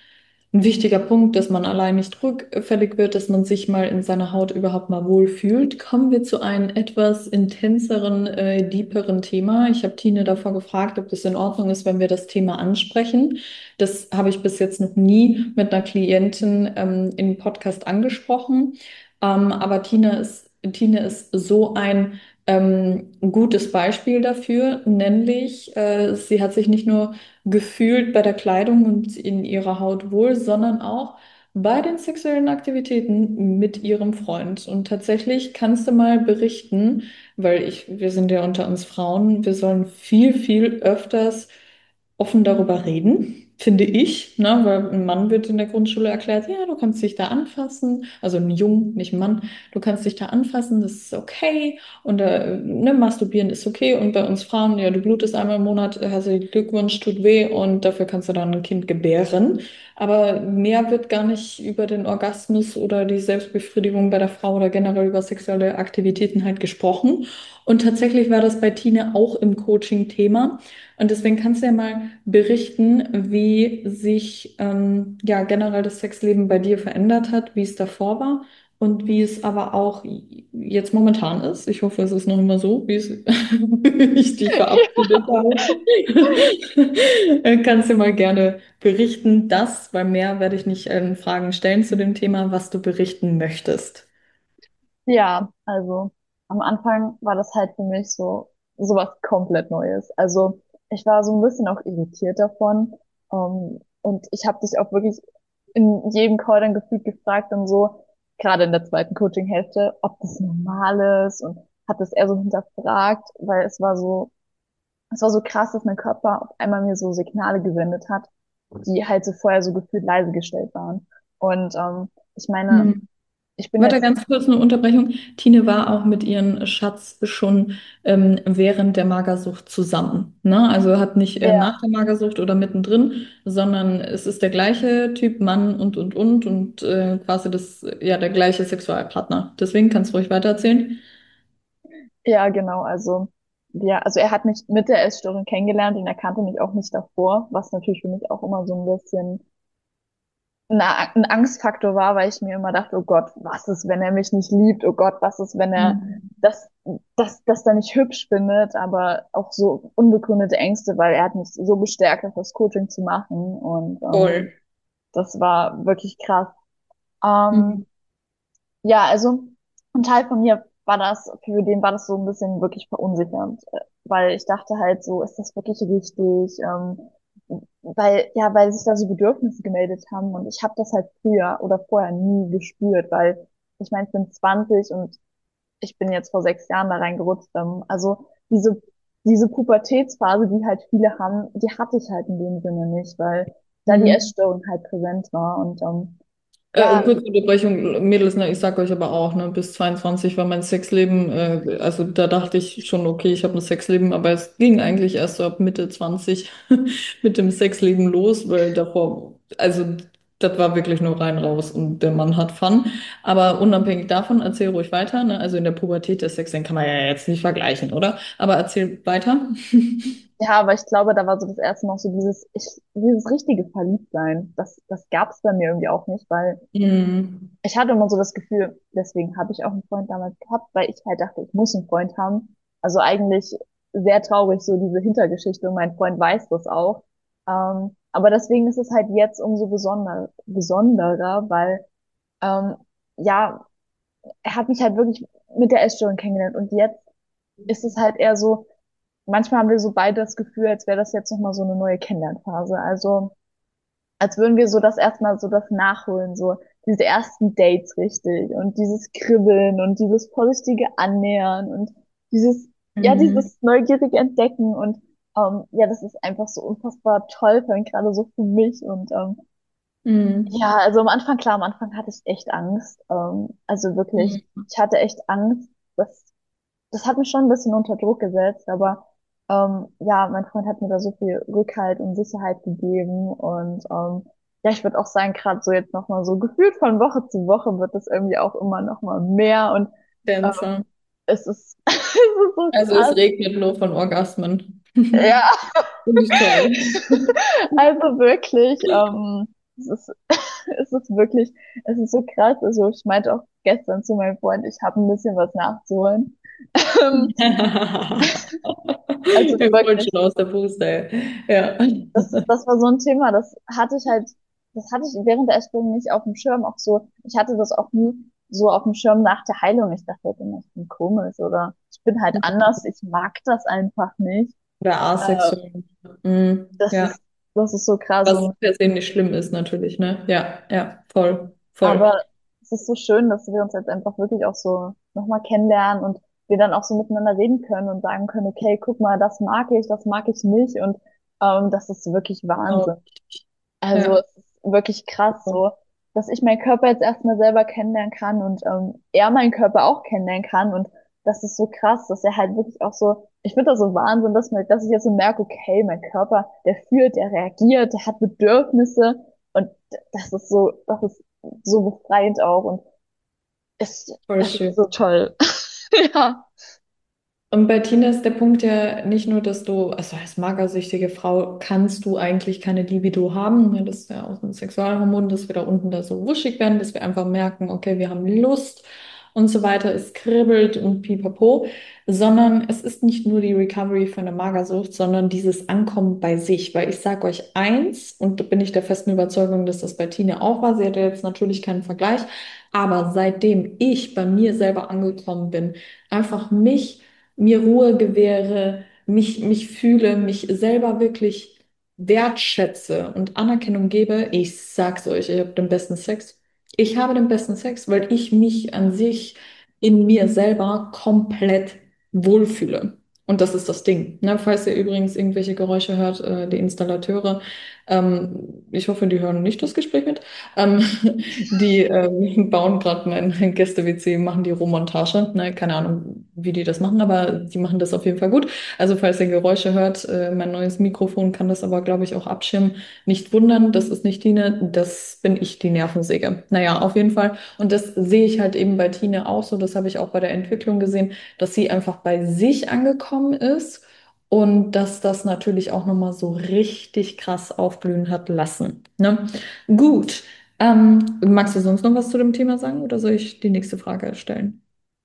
ein wichtiger Punkt, dass man allein nicht rückfällig wird, dass man sich mal in seiner Haut überhaupt mal wohlfühlt. Kommen wir zu einem etwas intenseren, äh, deeperen Thema. Ich habe Tine davor gefragt, ob das in Ordnung ist, wenn wir das Thema ansprechen. Das habe ich bis jetzt noch nie mit einer Klientin ähm, im Podcast angesprochen. Ähm, aber Tine ist, Tine ist so ein ähm, gutes Beispiel dafür, nämlich äh, sie hat sich nicht nur gefühlt bei der Kleidung und in ihrer Haut wohl, sondern auch bei den sexuellen Aktivitäten mit ihrem Freund. Und tatsächlich kannst du mal berichten, weil ich, wir sind ja unter uns Frauen, wir sollen viel, viel öfters offen darüber reden, finde ich, ne? Weil ein Mann wird in der Grundschule erklärt, ja, du kannst dich da anfassen, also ein Jung, nicht ein Mann, du kannst dich da anfassen, das ist okay und äh, ne, masturbieren ist okay und bei uns Frauen, ja, du blutest einmal im Monat, herzlichen Glückwunsch, tut weh und dafür kannst du dann ein Kind gebären. Aber mehr wird gar nicht über den Orgasmus oder die Selbstbefriedigung bei der Frau oder generell über sexuelle Aktivitäten halt gesprochen. Und tatsächlich war das bei Tine auch im Coaching Thema. Und deswegen kannst du ja mal berichten, wie sich ähm, ja generell das Sexleben bei dir verändert hat, wie es davor war und wie es aber auch jetzt momentan ist. Ich hoffe, es ist noch immer so, wie es wie ich dich verabschiedet habe. Äh, Kannst du mal gerne berichten, das, weil mehr werde ich nicht ähm, Fragen stellen zu dem Thema, was du berichten möchtest. Ja, also am Anfang war das halt für mich so sowas komplett Neues. Also ich war so ein bisschen auch irritiert davon. Ähm, und ich habe dich auch wirklich in jedem Call dann gefühlt gefragt und so, gerade in der zweiten Coaching-Hälfte, ob das normal ist und hat das eher so hinterfragt, weil es war so, es war so krass, dass mein Körper auf einmal mir so Signale gesendet hat, die halt so vorher so gefühlt leise gestellt waren. Und ähm, ich meine, Hm. ich bin Warte, jetzt, ganz kurz eine Unterbrechung. Tine war auch mit ihrem Schatz schon ähm, während der Magersucht zusammen. Ne? Also hat nicht äh, ja, nach der Magersucht oder mittendrin, sondern es ist der gleiche Typ Mann und und und und äh, quasi das, ja, der gleiche Sexualpartner. Deswegen kannst du ruhig weitererzählen. ja, genau. Also, ja, also er hat mich mit der Essstörung kennengelernt und er kannte mich auch nicht davor, was natürlich für mich auch immer so ein bisschen eine, ein Angstfaktor war, weil ich mir immer dachte, oh Gott, was ist, wenn er mich nicht liebt? Oh Gott, was ist, wenn er Mhm. das, das, das dann nicht hübsch findet? Aber auch so unbegründete Ängste, weil er hat mich so bestärkt, auch das Coaching zu machen und ähm, Voll. das war wirklich krass. Ähm, Mhm. Ja, also ein Teil von mir war das, für den war das so ein bisschen wirklich verunsichernd, äh, weil ich dachte halt so, ist das wirklich richtig? Ähm, weil, ja, weil sich da so Bedürfnisse gemeldet haben und ich habe das halt früher oder vorher nie gespürt, weil ich meine, ich bin zwanzig und ich bin jetzt vor sechs Jahren da reingerutscht. Ähm, also diese, diese Pubertätsphase, die halt viele haben, die hatte ich halt in dem Sinne nicht, weil da die Mhm. Essstörung halt präsent war und ähm, Äh, ja, kurze Unterbrechung, Mädels, ne, ich sag euch aber auch, ne, bis zweiundzwanzig war mein Sexleben, äh, also da dachte ich schon, okay, ich habe ein Sexleben, aber es ging eigentlich erst so ab Mitte zwanzig mit dem Sexleben los, weil davor, also das war wirklich nur rein raus und der Mann hat Fun. Aber unabhängig davon, erzähl ruhig weiter, ne, also in der Pubertät der Sex, den kann man ja jetzt nicht vergleichen, oder? Aber erzähl weiter. ja, aber ich glaube, da war so das erste Mal so dieses, ich, dieses richtige Verliebtsein. Das, das gab es bei mir irgendwie auch nicht, weil Mhm. ich hatte immer so das Gefühl, deswegen habe ich auch einen Freund damals gehabt, weil ich halt dachte, ich muss einen Freund haben. Also eigentlich sehr traurig, so diese Hintergeschichte und mein Freund weiß das auch. Ähm, aber deswegen ist es halt jetzt umso besonder, besonderer, weil, ähm, ja, er hat mich halt wirklich mit der Essstörung kennengelernt und jetzt ist es halt eher so, manchmal haben wir so beide das Gefühl, als wäre das jetzt nochmal so eine neue Kennenlernphase. Also als würden wir so das erstmal so das nachholen, so diese ersten Dates richtig und dieses Kribbeln und dieses vorsichtige Annähern und dieses, ja, Mhm. dieses neugierige Entdecken und ähm, ja, das ist einfach so unfassbar toll, vor allem gerade so für mich und ähm, Mhm. ja, also am Anfang, klar, am Anfang hatte ich echt Angst, ähm, also wirklich, Mhm. ich hatte echt Angst, dass das hat mich schon ein bisschen unter Druck gesetzt, aber ähm, ja, mein Freund hat mir da so viel Rückhalt und Sicherheit gegeben und ähm, ja, ich würde auch sagen, gerade so jetzt nochmal so gefühlt von Woche zu Woche wird das irgendwie auch immer nochmal mehr und ähm, Dancer. es ist, es ist so Also es krass. regnet nur von Orgasmen. Ja, Finde ich toll. also wirklich. Ähm, es ist, es ist wirklich, es ist so krass. Also ich meinte auch gestern zu meinem Freund, ich habe ein bisschen was nachzuholen. Ähm, Also Er wollte wirklich, schon aus der Puste. Ja. das, das war so ein Thema, das hatte ich halt, das hatte ich während der Essstörung nicht auf dem Schirm, auch so, ich hatte das auch nie so auf dem Schirm nach der Heilung. Ich dachte halt immer, ich bin komisch oder ich bin halt anders, ich mag das einfach nicht. Oder Äh, asexuell. Mhm. das Ja. ist, das ist so krass. Was Und per se nicht schlimm ist, natürlich, ne? Ja, ja, voll, voll. aber es ist so schön, dass wir uns jetzt einfach wirklich auch so nochmal kennenlernen und wir dann auch so miteinander reden können und sagen können, okay, guck mal, das mag ich, das mag ich nicht und ähm, das ist wirklich Oh, Wahnsinn. Also ja. es ist wirklich krass so, dass ich meinen Körper jetzt erstmal selber kennenlernen kann und ähm, er meinen Körper auch kennenlernen kann und das ist so krass, dass er halt wirklich auch so, ich finde das so Wahnsinn, dass, man, dass ich jetzt so merke, okay, mein Körper, der fühlt, der reagiert, der hat Bedürfnisse und das ist so, das ist so befreiend auch und es, Voll es ist schön. so toll. Ja. Und bei Tina ist der Punkt ja nicht nur, dass du, also als magersüchtige Frau kannst du eigentlich keine Libido haben. Ne? Das ist ja auch ein Sexualhormon, dass wir da unten da so wuschig werden, dass wir einfach merken, okay, wir haben Lust und so weiter, es kribbelt und pipapo, sondern es ist nicht nur die Recovery von der Magersucht, sondern dieses Ankommen bei sich. Weil ich sage euch eins, und da bin ich der festen Überzeugung, dass das bei Tina auch war, sie hat ja jetzt natürlich keinen Vergleich, aber seitdem ich bei mir selber angekommen bin, einfach mich mir Ruhe gewähre, mich, mich fühle, mich selber wirklich wertschätze und Anerkennung gebe, ich sag's euch, ich habe den besten Sex. Ich habe den besten Sex, weil ich mich an sich in mir selber komplett wohlfühle. Und das ist das Ding. Ne? Falls ihr übrigens irgendwelche Geräusche hört, äh, die Installateure, ähm, ich hoffe, die hören nicht das Gespräch mit. Ähm, die ähm, bauen gerade mein Gäste-W C, machen die Rohmontage. Ne? Keine Ahnung, wie die das machen, aber die machen das auf jeden Fall gut. Also falls ihr Geräusche hört, äh, mein neues Mikrofon kann das aber, glaube ich, auch abschirmen. Nicht wundern, das ist nicht Tine, das bin ich, die Nervensäge. Naja, auf jeden Fall. Und das sehe ich halt eben bei Tine auch so, das habe ich auch bei der Entwicklung gesehen, dass sie einfach bei sich angekommen ist. Und dass das natürlich auch nochmal so richtig krass aufblühen hat lassen. Ne? Gut. Ähm, magst du sonst noch was zu dem Thema sagen oder soll ich die nächste Frage stellen?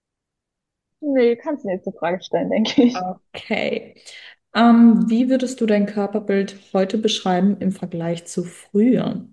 Nee, kannst du die nächste Frage stellen, denke ich. Okay. Ähm, wie würdest du dein Körperbild heute beschreiben im Vergleich zu früher?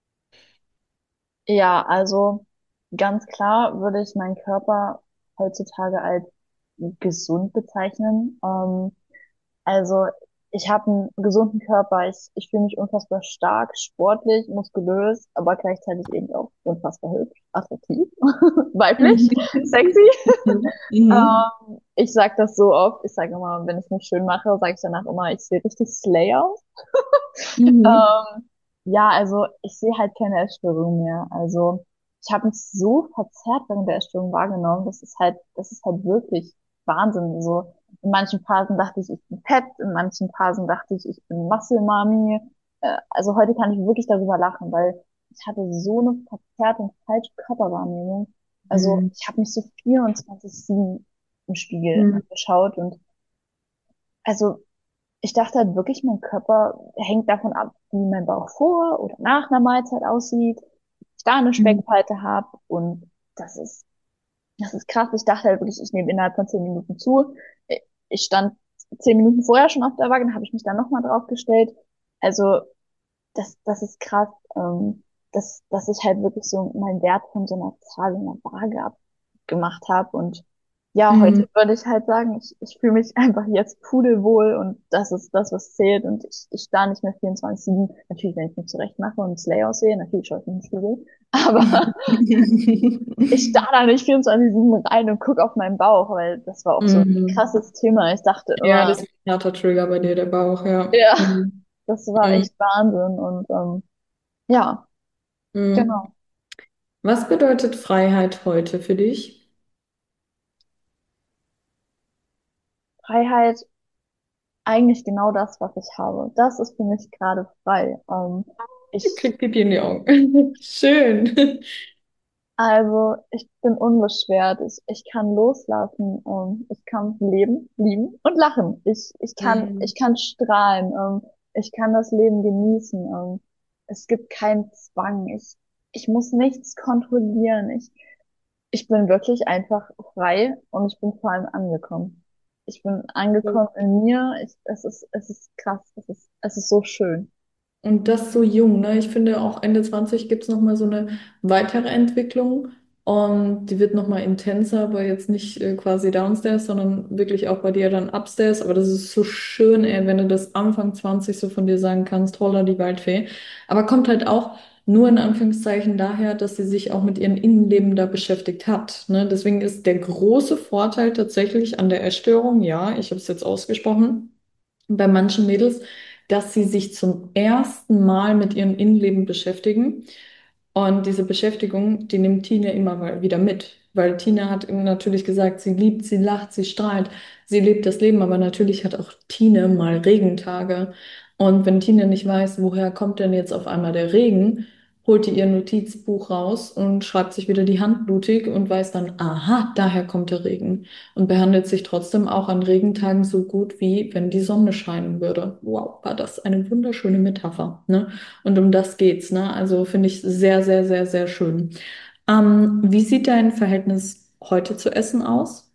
Ja, also ganz klar würde ich meinen Körper heutzutage als gesund bezeichnen. Ähm, also ich habe einen gesunden Körper. Ich, ich fühle mich unfassbar stark, sportlich, muskulös, aber gleichzeitig eben auch unfassbar hübsch, attraktiv, weiblich, sexy. Mhm. Ähm, ich sage das so oft. Ich sage immer, wenn ich mich schön mache, sage ich danach immer, ich sehe richtig slay aus. Mhm. Ähm, ja, also ich sehe halt keine Essstörung mehr. Also ich habe mich so verzerrt während der Essstörung wahrgenommen. Das ist halt, das ist halt wirklich Wahnsinn. So in manchen Phasen dachte ich, ich bin fett, in manchen Phasen dachte ich, ich bin Muscle Mommy. Äh, also heute kann ich wirklich darüber lachen, weil ich hatte so eine verzerrte und falsche Körperwahrnehmung. Also Mhm. ich habe mich so vierundzwanzig sieben im Spiegel Mhm. angeschaut und also ich dachte halt wirklich, mein Körper hängt davon ab, wie mein Bauch vor oder nach einer Mahlzeit aussieht, ob ich da eine Mhm. Speckfalte habe und das ist, das ist krass. Ich dachte halt wirklich, ich nehme innerhalb von zehn Minuten zu. Ich stand zehn Minuten vorher schon auf der Waage, dann habe ich mich da nochmal draufgestellt. Also das, das ist krass, ähm, dass, dass ich halt wirklich so meinen Wert von so einer Zahl in der Waage abgemacht habe. Und ja, Mhm. heute würde ich halt sagen, ich, ich fühle mich einfach jetzt pudelwohl und das ist das, was zählt. Und ich, ich starr nicht mehr vierundzwanzig sieben, natürlich, wenn ich mich zurecht mache und Slay aussehe, natürlich schaue ich in den Spiegel. Aber ich starr da nicht vierundzwanzig sieben rein und gucke auf meinen Bauch, weil das war auch so ein Mhm. krasses Thema. Ich dachte Ja, immer, das ist ein harter Trigger bei dir, der Bauch, ja. ja, Mhm. das war Mhm. echt Wahnsinn. Und ähm, ja, Mhm. genau. Was bedeutet Freiheit heute für dich? Freiheit, eigentlich genau das, was ich habe. Das ist für mich gerade frei. Ähm, Ich ich, krieg Pipi in die Augen. Schön. also, ich bin unbeschwert. Ich, ich kann loslassen. Ähm, ich kann leben, lieben und lachen. Ich, ich kann, Mhm. ich kann strahlen. Ähm, ich kann das Leben genießen. Ähm, Es gibt keinen Zwang. Ich, ich muss nichts kontrollieren. Ich, ich bin wirklich einfach frei und ich bin vor allem angekommen. Ich bin angekommen in mir. Ich, es ist, es ist krass. Es ist, es ist so schön. Und das so jung, ne? Ich finde auch Ende zwanzig gibt es nochmal so eine weitere Entwicklung und die wird nochmal intenser, aber jetzt nicht äh, quasi downstairs, sondern wirklich auch bei dir dann upstairs. Aber das ist so schön, ey, wenn du das Anfang zwanzig so von dir sagen kannst, holla die Waldfee. Aber kommt halt auch nur in Anführungszeichen daher, dass sie sich auch mit ihrem Innenleben da beschäftigt hat, ne? Deswegen ist der große Vorteil tatsächlich an der Essstörung, ja, ich habe es jetzt ausgesprochen, bei manchen Mädels, dass sie sich zum ersten Mal mit ihrem Innenleben beschäftigen. Und diese Beschäftigung, die nimmt Tina immer mal wieder mit. Weil Tina hat ihm natürlich gesagt, sie liebt, sie lacht, sie strahlt, sie lebt das Leben, aber natürlich hat auch Tina mal Regentage. Und wenn Tina nicht weiß, woher kommt denn jetzt auf einmal der Regen, holt die ihr Notizbuch raus und schreibt sich wieder die Hand blutig und weiß dann, aha, daher kommt der Regen und behandelt sich trotzdem auch an Regentagen so gut, wie wenn die Sonne scheinen würde. Wow, war das eine wunderschöne Metapher, ne? Und um das geht's, ne? Also finde ich sehr, sehr, sehr, sehr schön. Ähm, wie sieht dein Verhältnis heute zu Essen aus?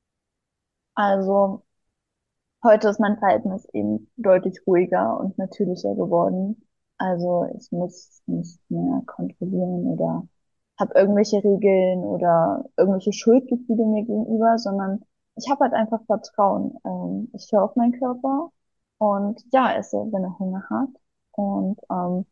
Also heute ist mein Verhältnis eben deutlich ruhiger und natürlicher geworden. Also ich muss nicht mehr kontrollieren oder habe irgendwelche Regeln oder irgendwelche Schuldgefühle mir gegenüber, sondern ich habe halt einfach Vertrauen. Ähm, ich höre auf meinen Körper und ja, esse, wenn er Hunger hat. Und ähm,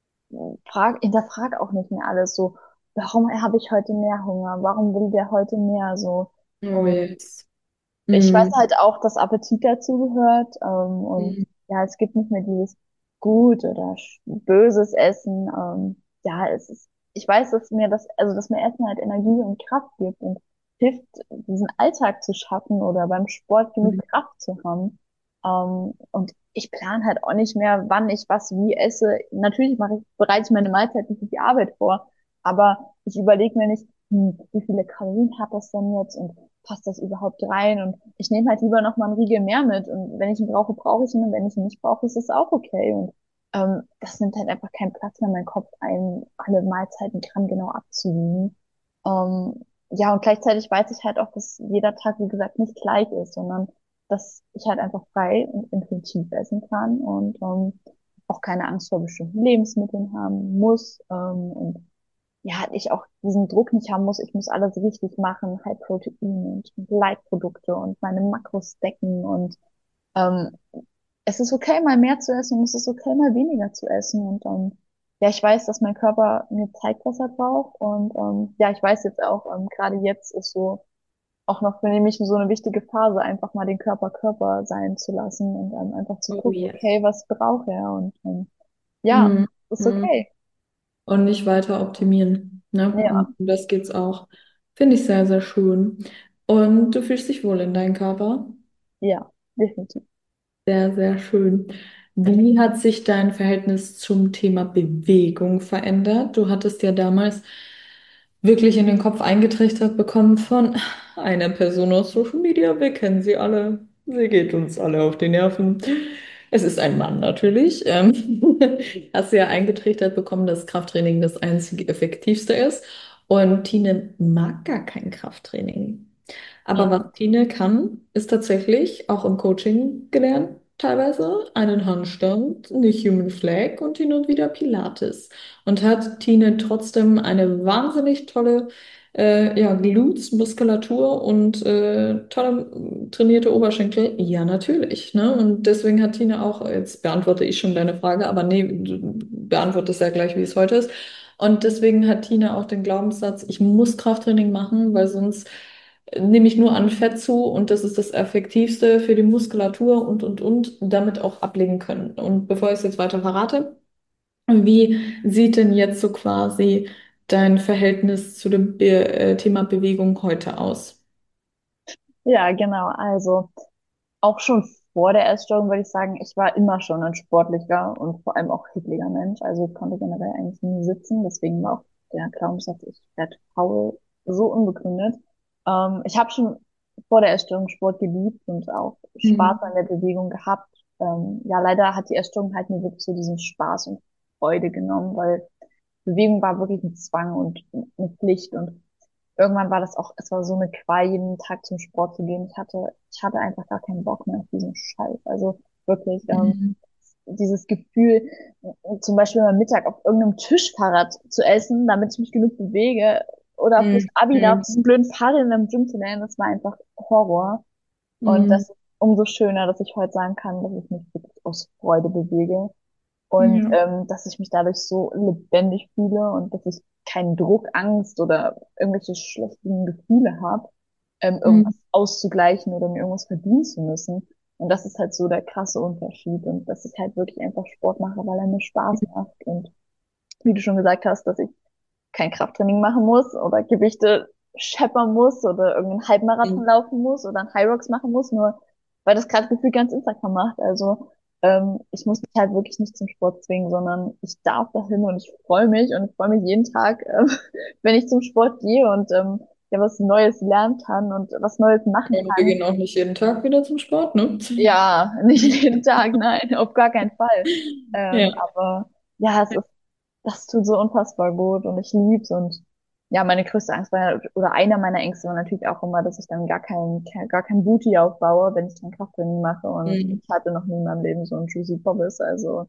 frag, hinterfrag auch nicht mehr alles so, warum habe ich heute mehr Hunger? Warum will der heute mehr so? Oh yes. Ich weiß Mm, halt auch, dass Appetit dazu gehört. Ähm, und mm, ja, es gibt nicht mehr dieses gut oder sch- böses Essen. Ähm, ja, es ist, ich weiß, dass mir das, also dass mir Essen halt Energie und Kraft gibt und hilft, diesen Alltag zu schaffen oder beim Sport genug mm, Kraft zu haben. Ähm, und ich plane halt auch nicht mehr, wann ich was wie esse. Natürlich mache ich, bereite ich meine Mahlzeiten für die Arbeit vor, aber ich überlege mir nicht, hm, wie viele Kalorien hat das denn jetzt und passt das überhaupt rein? Und ich nehme halt lieber noch mal einen Riegel mehr mit. Und wenn ich ihn brauche, brauche ich ihn. Und wenn ich ihn nicht brauche, ist es auch okay. Und ähm, das nimmt halt einfach keinen Platz mehr in meinem Kopf ein, alle Mahlzeiten grammgenau abzuwiegen. Ähm, ja, und gleichzeitig weiß ich halt auch, dass jeder Tag, wie gesagt, nicht gleich ist, sondern dass ich halt einfach frei und intuitiv essen kann und ähm, auch keine Angst vor bestimmten Lebensmitteln haben muss. Ähm, und ja, ich auch diesen Druck nicht haben muss, ich muss alles richtig machen, High Protein und Leitprodukte und meine Makros decken und ähm, es ist okay, mal mehr zu essen und es ist okay, mal weniger zu essen und ähm, ja, ich weiß, dass mein Körper mir zeigt, was er braucht und ähm, ja, ich weiß jetzt auch, ähm, gerade jetzt ist so auch noch für mich so eine wichtige Phase, einfach mal den Körper Körper sein zu lassen und ähm, einfach zu oh gucken, yes. okay, was braucht er und ähm, ja, Mm, ist mm. okay. Und nicht weiter optimieren, ne? Und Ja, um das geht's auch. Finde ich sehr, sehr schön. Und du fühlst dich wohl in deinem Körper? ja, definitiv. Sehr, sehr schön. Wie hat sich dein Verhältnis zum Thema Bewegung verändert? Du hattest ja damals wirklich in den Kopf eingetrichtert bekommen von einer Person aus Social Media. Wir kennen sie alle. Sie geht uns alle auf die Nerven. Es ist ein Mann natürlich. Ähm, hast du ja eingetrichtert bekommen, dass Krafttraining das einzige Effektivste ist. Und Tine mag gar kein Krafttraining. Aber was Ja. Tine kann, ist tatsächlich auch im Coaching gelernt, teilweise einen Handstand, eine Human Flag und hin und wieder Pilates. Und hat Tine trotzdem eine wahnsinnig tolle äh, ja, Glutes-Muskulatur und äh, tolle äh, trainierte Oberschenkel? Ja, natürlich. Ne? Und deswegen hat Tine auch, jetzt beantworte ich schon deine Frage, aber nee, du beantwortest ja gleich, wie es heute ist. Und deswegen hat Tine auch den Glaubenssatz, ich muss Krafttraining machen, weil sonst nehme ich nur an Fett zu und das ist das Effektivste für die Muskulatur und, und, und damit auch ablegen können. Und bevor ich es jetzt weiter verrate, wie sieht denn jetzt so quasi dein Verhältnis zu dem Be äh, Thema Bewegung heute aus? Ja, genau. Also auch schon vor der Essstörung würde ich sagen, ich war immer schon ein sportlicher und vor allem auch hibbeliger Mensch. Also ich konnte generell eigentlich nie sitzen. Deswegen war auch der Glaubenssatz, ich werde faul, so unbegründet. Ähm, ich habe schon vor der Essstörung Sport geliebt und auch Spaß Mhm. an der Bewegung gehabt. Ähm, ja, leider hat die Essstörung halt mir wirklich so diesen Spaß und Freude genommen, weil Bewegung war wirklich ein Zwang und eine Pflicht und irgendwann war das auch, es war so eine Qual, jeden Tag zum Sport zu gehen. Ich hatte, ich hatte einfach gar keinen Bock mehr auf diesen Scheiß. Also wirklich, ähm, Mhm. dieses Gefühl, äh, zum Beispiel am Mittag auf irgendeinem Tischfahrrad zu essen, damit ich mich genug bewege, oder fürs Abi da auf Mhm. diesen blöden Fahrrad in einem Gym zu lernen, das war einfach Horror. Und Mhm. das ist umso schöner, dass ich heute sagen kann, dass ich mich wirklich aus Freude bewege und Ja. ähm, dass ich mich dadurch so lebendig fühle und dass ich keinen Druck, Angst oder irgendwelche schlechten Gefühle habe, ähm, Mhm. irgendwas auszugleichen oder mir irgendwas verdienen zu müssen. Und das ist halt so der krasse Unterschied und dass ich halt wirklich einfach Sport mache, weil er mir Spaß macht und wie du schon gesagt hast, dass ich kein Krafttraining machen muss oder Gewichte scheppern muss oder irgendeinen Halbmarathon laufen muss oder einen Hyrox machen muss, nur weil das gerade gefühlt ganz Instagram macht. Also ähm, ich muss mich halt wirklich nicht zum Sport zwingen, sondern ich darf dahin und ich freue mich und ich freue mich jeden Tag, ähm, wenn ich zum Sport gehe und ähm, ja was Neues lernen kann und was Neues machen Und wir kann. gehen auch nicht jeden Tag wieder zum Sport, ne? Ja, nicht jeden Tag, nein, auf gar keinen Fall. Ja. Ähm, aber ja, es ist, das tut so unfassbar gut und ich lieb's und ja, meine größte Angst war, oder einer meiner Ängste war natürlich auch immer, dass ich dann gar kein, gar kein Booty aufbaue, wenn ich dann Krafttraining mache und Mhm. ich hatte noch nie in meinem Leben so einen Juicy Poppes, also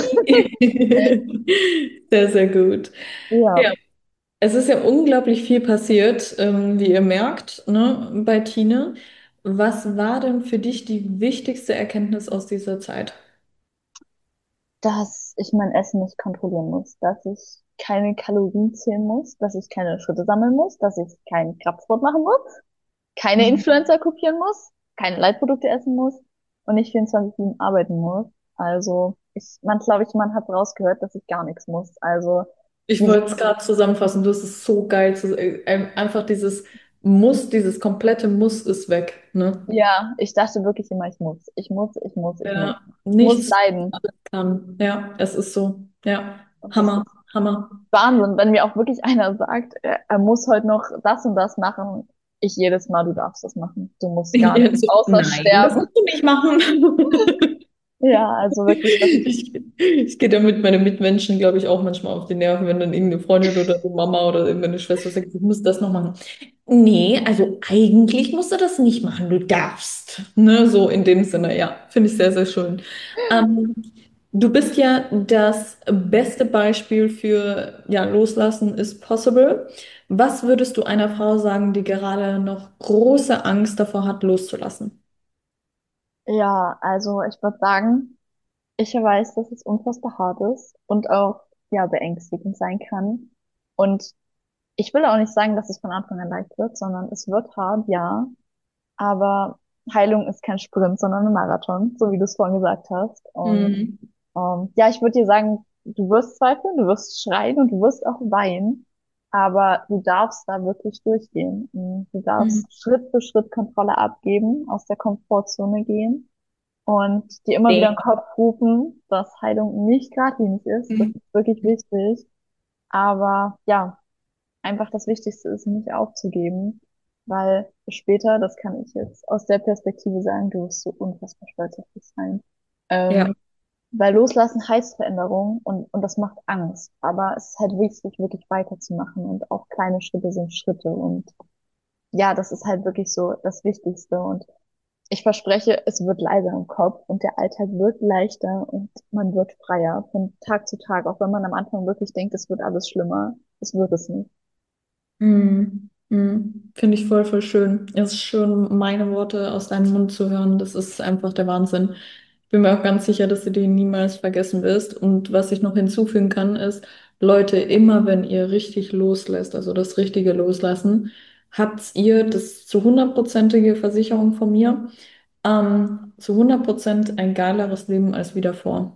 Sehr, sehr gut. ja, Ja, es ist ja unglaublich viel passiert, ähm, wie ihr merkt, ne, bei Tine. Was war denn für dich die wichtigste Erkenntnis aus dieser Zeit? dass ich mein Essen nicht kontrollieren muss, dass ich keine Kalorien zählen muss, dass ich keine Schritte sammeln muss, dass ich keinen Kraftsport machen muss, keine Mhm. Influencer kopieren muss, keine Leitprodukte essen muss und nicht vierundzwanzig sieben arbeiten muss. Also ich, man glaube ich, man hat rausgehört, dass ich gar nichts muss. Also Ich diese, wollte es gerade zusammenfassen. Du hast es so geil. Zu, äh, ähm, einfach dieses Muss, dieses komplette Muss ist weg, ne? ja, ich dachte wirklich immer, ich muss, ich muss, ich muss, ich muss, Ja, ich muss nichts leiden. kann. Ja, es ist so. Ja, Und das Hammer, ist Hammer. Wahnsinn, wenn mir auch wirklich einer sagt, er, er muss heute noch das und das machen. Ich jedes Mal, du darfst das machen. Du musst gar Ja, nichts, so, außer nein, das sterben. musst du nicht machen. Ja, also wirklich, dass ich, Ich, ich gehe damit meinen Mitmenschen, glaube ich, auch manchmal auf die Nerven, wenn dann irgendeine Freundin oder die Mama oder irgendeine Schwester sagt, ich muss das noch machen. Nee, also eigentlich musst du das nicht machen, du darfst. Ne, so in dem Sinne, ja, finde ich sehr, sehr schön. Ähm, du bist ja das beste Beispiel für, ja, loslassen is possible. Was würdest du einer Frau sagen, die gerade noch große Angst davor hat, loszulassen? ja, also ich würde sagen, ich weiß, dass es unfassbar hart ist und auch, ja, beängstigend sein kann. Und ich will auch nicht sagen, dass es von Anfang an leicht wird, sondern es wird hart, ja. Aber Heilung ist kein Sprint, sondern ein Marathon, so wie du es vorhin gesagt hast. Und Mhm. ähm, ja, ich würde dir sagen, du wirst zweifeln, du wirst schreien und du wirst auch weinen, aber du darfst da wirklich durchgehen. Und du Mhm. darfst Schritt für Schritt Kontrolle abgeben, aus der Komfortzone gehen und dir immer wieder Nee. im Kopf rufen, dass Heilung nicht geradlinig ist. Das Mhm. ist wirklich wichtig. Aber ja, einfach das Wichtigste ist, nicht aufzugeben, weil später, das kann ich jetzt aus der Perspektive sagen, du wirst so unfassbar stolz auf dich sein. Ja. Ähm, weil loslassen heißt Veränderung und, und das macht Angst. Aber es ist halt wichtig, wirklich weiterzumachen und auch kleine Schritte sind Schritte und ja, das ist halt wirklich so das Wichtigste und ich verspreche, es wird leiser im Kopf und der Alltag wird leichter und man wird freier von Tag zu Tag, auch wenn man am Anfang wirklich denkt, es wird alles schlimmer. Es wird es nicht. Mhm. Mhm. Finde ich voll, voll schön. Es ist schön, meine Worte aus deinem Mund zu hören. Das ist einfach der Wahnsinn. Ich bin mir auch ganz sicher, dass du die niemals vergessen wirst. Und was ich noch hinzufügen kann, ist, Leute, immer wenn ihr richtig loslässt, also das richtige Loslassen, habt ihr das zu hundertprozentige Versicherung von mir, ähm, zu hundert Prozent ein geileres Leben als wie davor.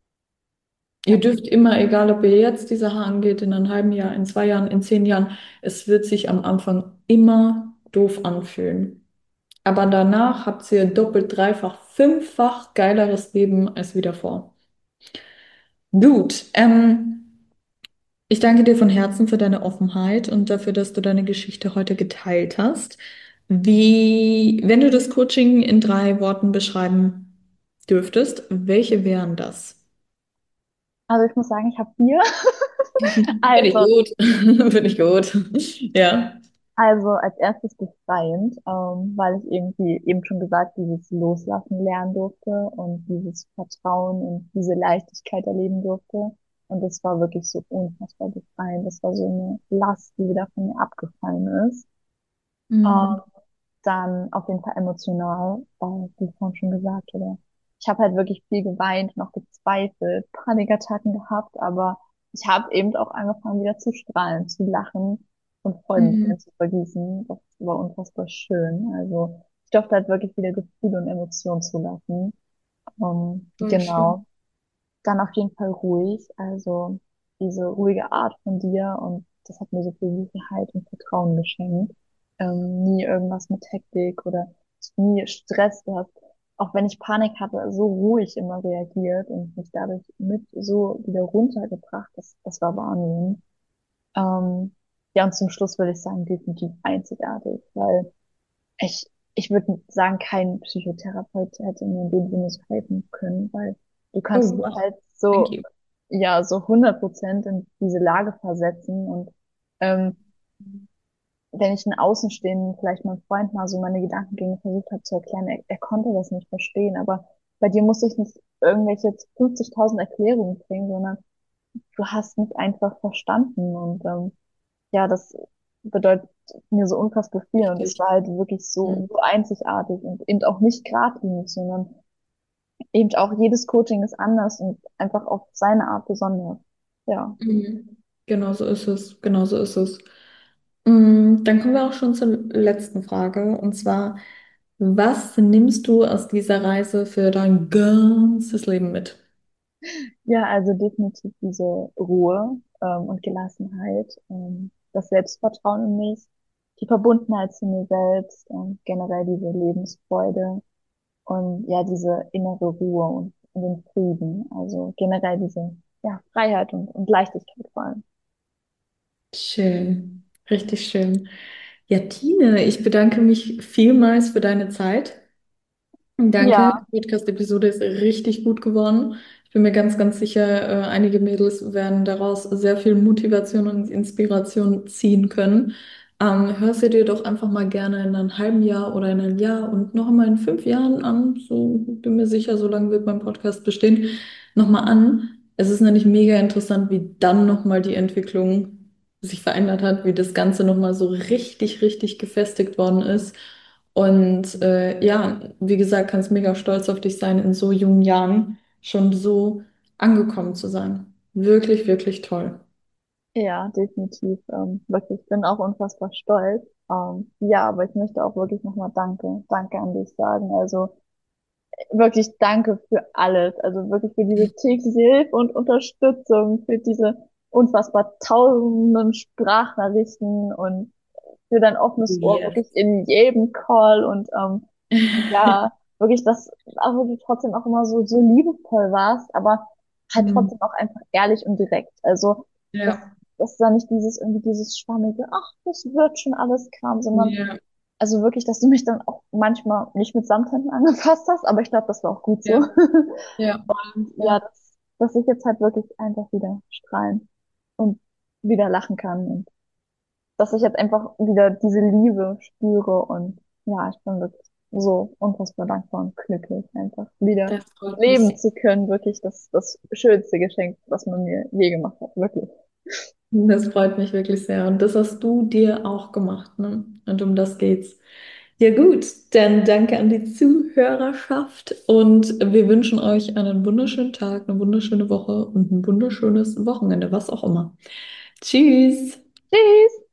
Ihr dürft immer, egal ob ihr jetzt die Sache angeht, in einem halben Jahr, in zwei Jahren, in zehn Jahren, es wird sich am Anfang immer doof anfühlen. Aber danach habt ihr doppelt, dreifach, fünffach geileres Leben als wie davor. Gut, ähm, ich danke dir von Herzen für deine Offenheit und dafür, dass du deine Geschichte heute geteilt hast. Wie, wenn du das Coaching in drei Worten beschreiben dürftest, welche wären das? Also ich muss sagen, ich habe vier. Finde ich Also, gut. Finde ich gut. Ja. also als erstes befreiend, ähm, weil ich irgendwie eben schon gesagt, dieses Loslassen lernen durfte und dieses Vertrauen und diese Leichtigkeit erleben durfte. Und das war wirklich so unfassbar befreiend. Das war so eine Last, die wieder von mir abgefallen ist. Mhm. Ähm, Dann auf jeden Fall emotional, weil, wie vorhin schon gesagt, oder ich habe halt wirklich viel geweint, noch gezweifelt, Panikattacken gehabt, aber ich habe eben auch angefangen, wieder zu strahlen, zu lachen und Mhm. Freudentränen zu vergießen. Das war unfassbar schön. Also ich durfte halt wirklich wieder Gefühle und Emotionen zulassen. Um, Voll genau. schön. Dann auf jeden Fall ruhig, also diese ruhige Art von dir und das hat mir so viel Sicherheit und Vertrauen geschenkt. Ähm, nie irgendwas mit Hektik oder nie Stress. Du hast, auch wenn ich Panik hatte, so ruhig immer reagiert und mich dadurch mit so wieder runtergebracht. Das, das war Wahnsinn. Ähm, ja, und zum Schluss würde ich sagen, definitiv einzigartig, weil ich, ich würde sagen, kein Psychotherapeut hätte mir in dem Sinne so helfen können, weil du Oh, kannst dich wow. halt Thank so, you. ja, so hundert Prozent in diese Lage versetzen und ähm, wenn ich einen Außenstehenden, vielleicht meinem Freund mal so meine Gedankengänge versucht habe zu erklären, er, er konnte das nicht verstehen, aber bei dir muss ich nicht irgendwelche fünfzigtausend Erklärungen bringen, sondern du hast mich einfach verstanden und ähm, ja, das bedeutet mir so unfassbar viel und es Richtig. war halt wirklich so, Mhm. so einzigartig und eben auch nicht geradlinig, sondern eben auch jedes Coaching ist anders und einfach auf seine Art besonders. Ja. Mhm. Genau so ist es. Genau so ist es. Mm, Dann kommen wir auch schon zur letzten Frage. Und zwar, was nimmst du aus dieser Reise für dein ganzes Leben mit? Ja, also definitiv diese Ruhe ähm, und Gelassenheit, ähm, das Selbstvertrauen in mich, die Verbundenheit zu mir selbst und generell diese Lebensfreude und ja, diese innere Ruhe und, und den Frieden. Also generell diese ja, Freiheit und, und Leichtigkeit vor allem. Schön. Richtig schön. Ja, Tine, ich bedanke mich vielmals für deine Zeit. Danke, Ja, die Podcast-Episode ist richtig gut geworden. Ich bin mir ganz, ganz sicher, äh, einige Mädels werden daraus sehr viel Motivation und Inspiration ziehen können. Ähm, hör sie dir doch einfach mal gerne in einem halben Jahr oder in einem Jahr und noch mal in fünf Jahren an. So bin mir sicher, so lange wird mein Podcast bestehen. Nochmal an. Es ist nämlich mega interessant, wie dann nochmal die Entwicklung sich verändert hat, wie das Ganze nochmal so richtig, richtig gefestigt worden ist. Und äh, ja, wie gesagt, kannst mega stolz auf dich sein, in so jungen Jahren schon so angekommen zu sein. Wirklich, wirklich toll. ja, definitiv. Ähm, wirklich, bin auch unfassbar stolz. Ähm, ja, aber ich möchte auch wirklich nochmal Danke, Danke an dich sagen. Also wirklich Danke für alles. Also wirklich für diese tägliche Hilfe und Unterstützung, für diese unfassbar tausenden Sprachnachrichten und für dein offenes Ohr Yes. wirklich in jedem Call und ähm, ja, wirklich, dass auch wirklich trotzdem auch immer so, so liebevoll warst, aber halt Hm. trotzdem auch einfach ehrlich und direkt. Also, das, Ja, das war nicht dieses, irgendwie dieses schwammige, ach, das wird schon alles Kram, sondern ja, also wirklich, dass du mich dann auch manchmal nicht mit Samthemden angefasst hast, aber ich glaube, das war auch gut so. ja, ja, Und ja, ja. dass, dass ich jetzt halt wirklich einfach wieder strahlen und wieder lachen kann und dass ich jetzt einfach wieder diese Liebe spüre und ja, ich bin wirklich so unfassbar dankbar und glücklich, einfach wieder Das freut leben mich. zu können, wirklich das, das schönste Geschenk, was man mir je gemacht hat, wirklich. Das freut mich wirklich sehr. Und das hast du dir auch gemacht, ne? Und um das geht's. Ja gut, dann danke an die Zuhörerschaft und wir wünschen euch einen wunderschönen Tag, eine wunderschöne Woche und ein wunderschönes Wochenende, was auch immer. Tschüss! Tschüss!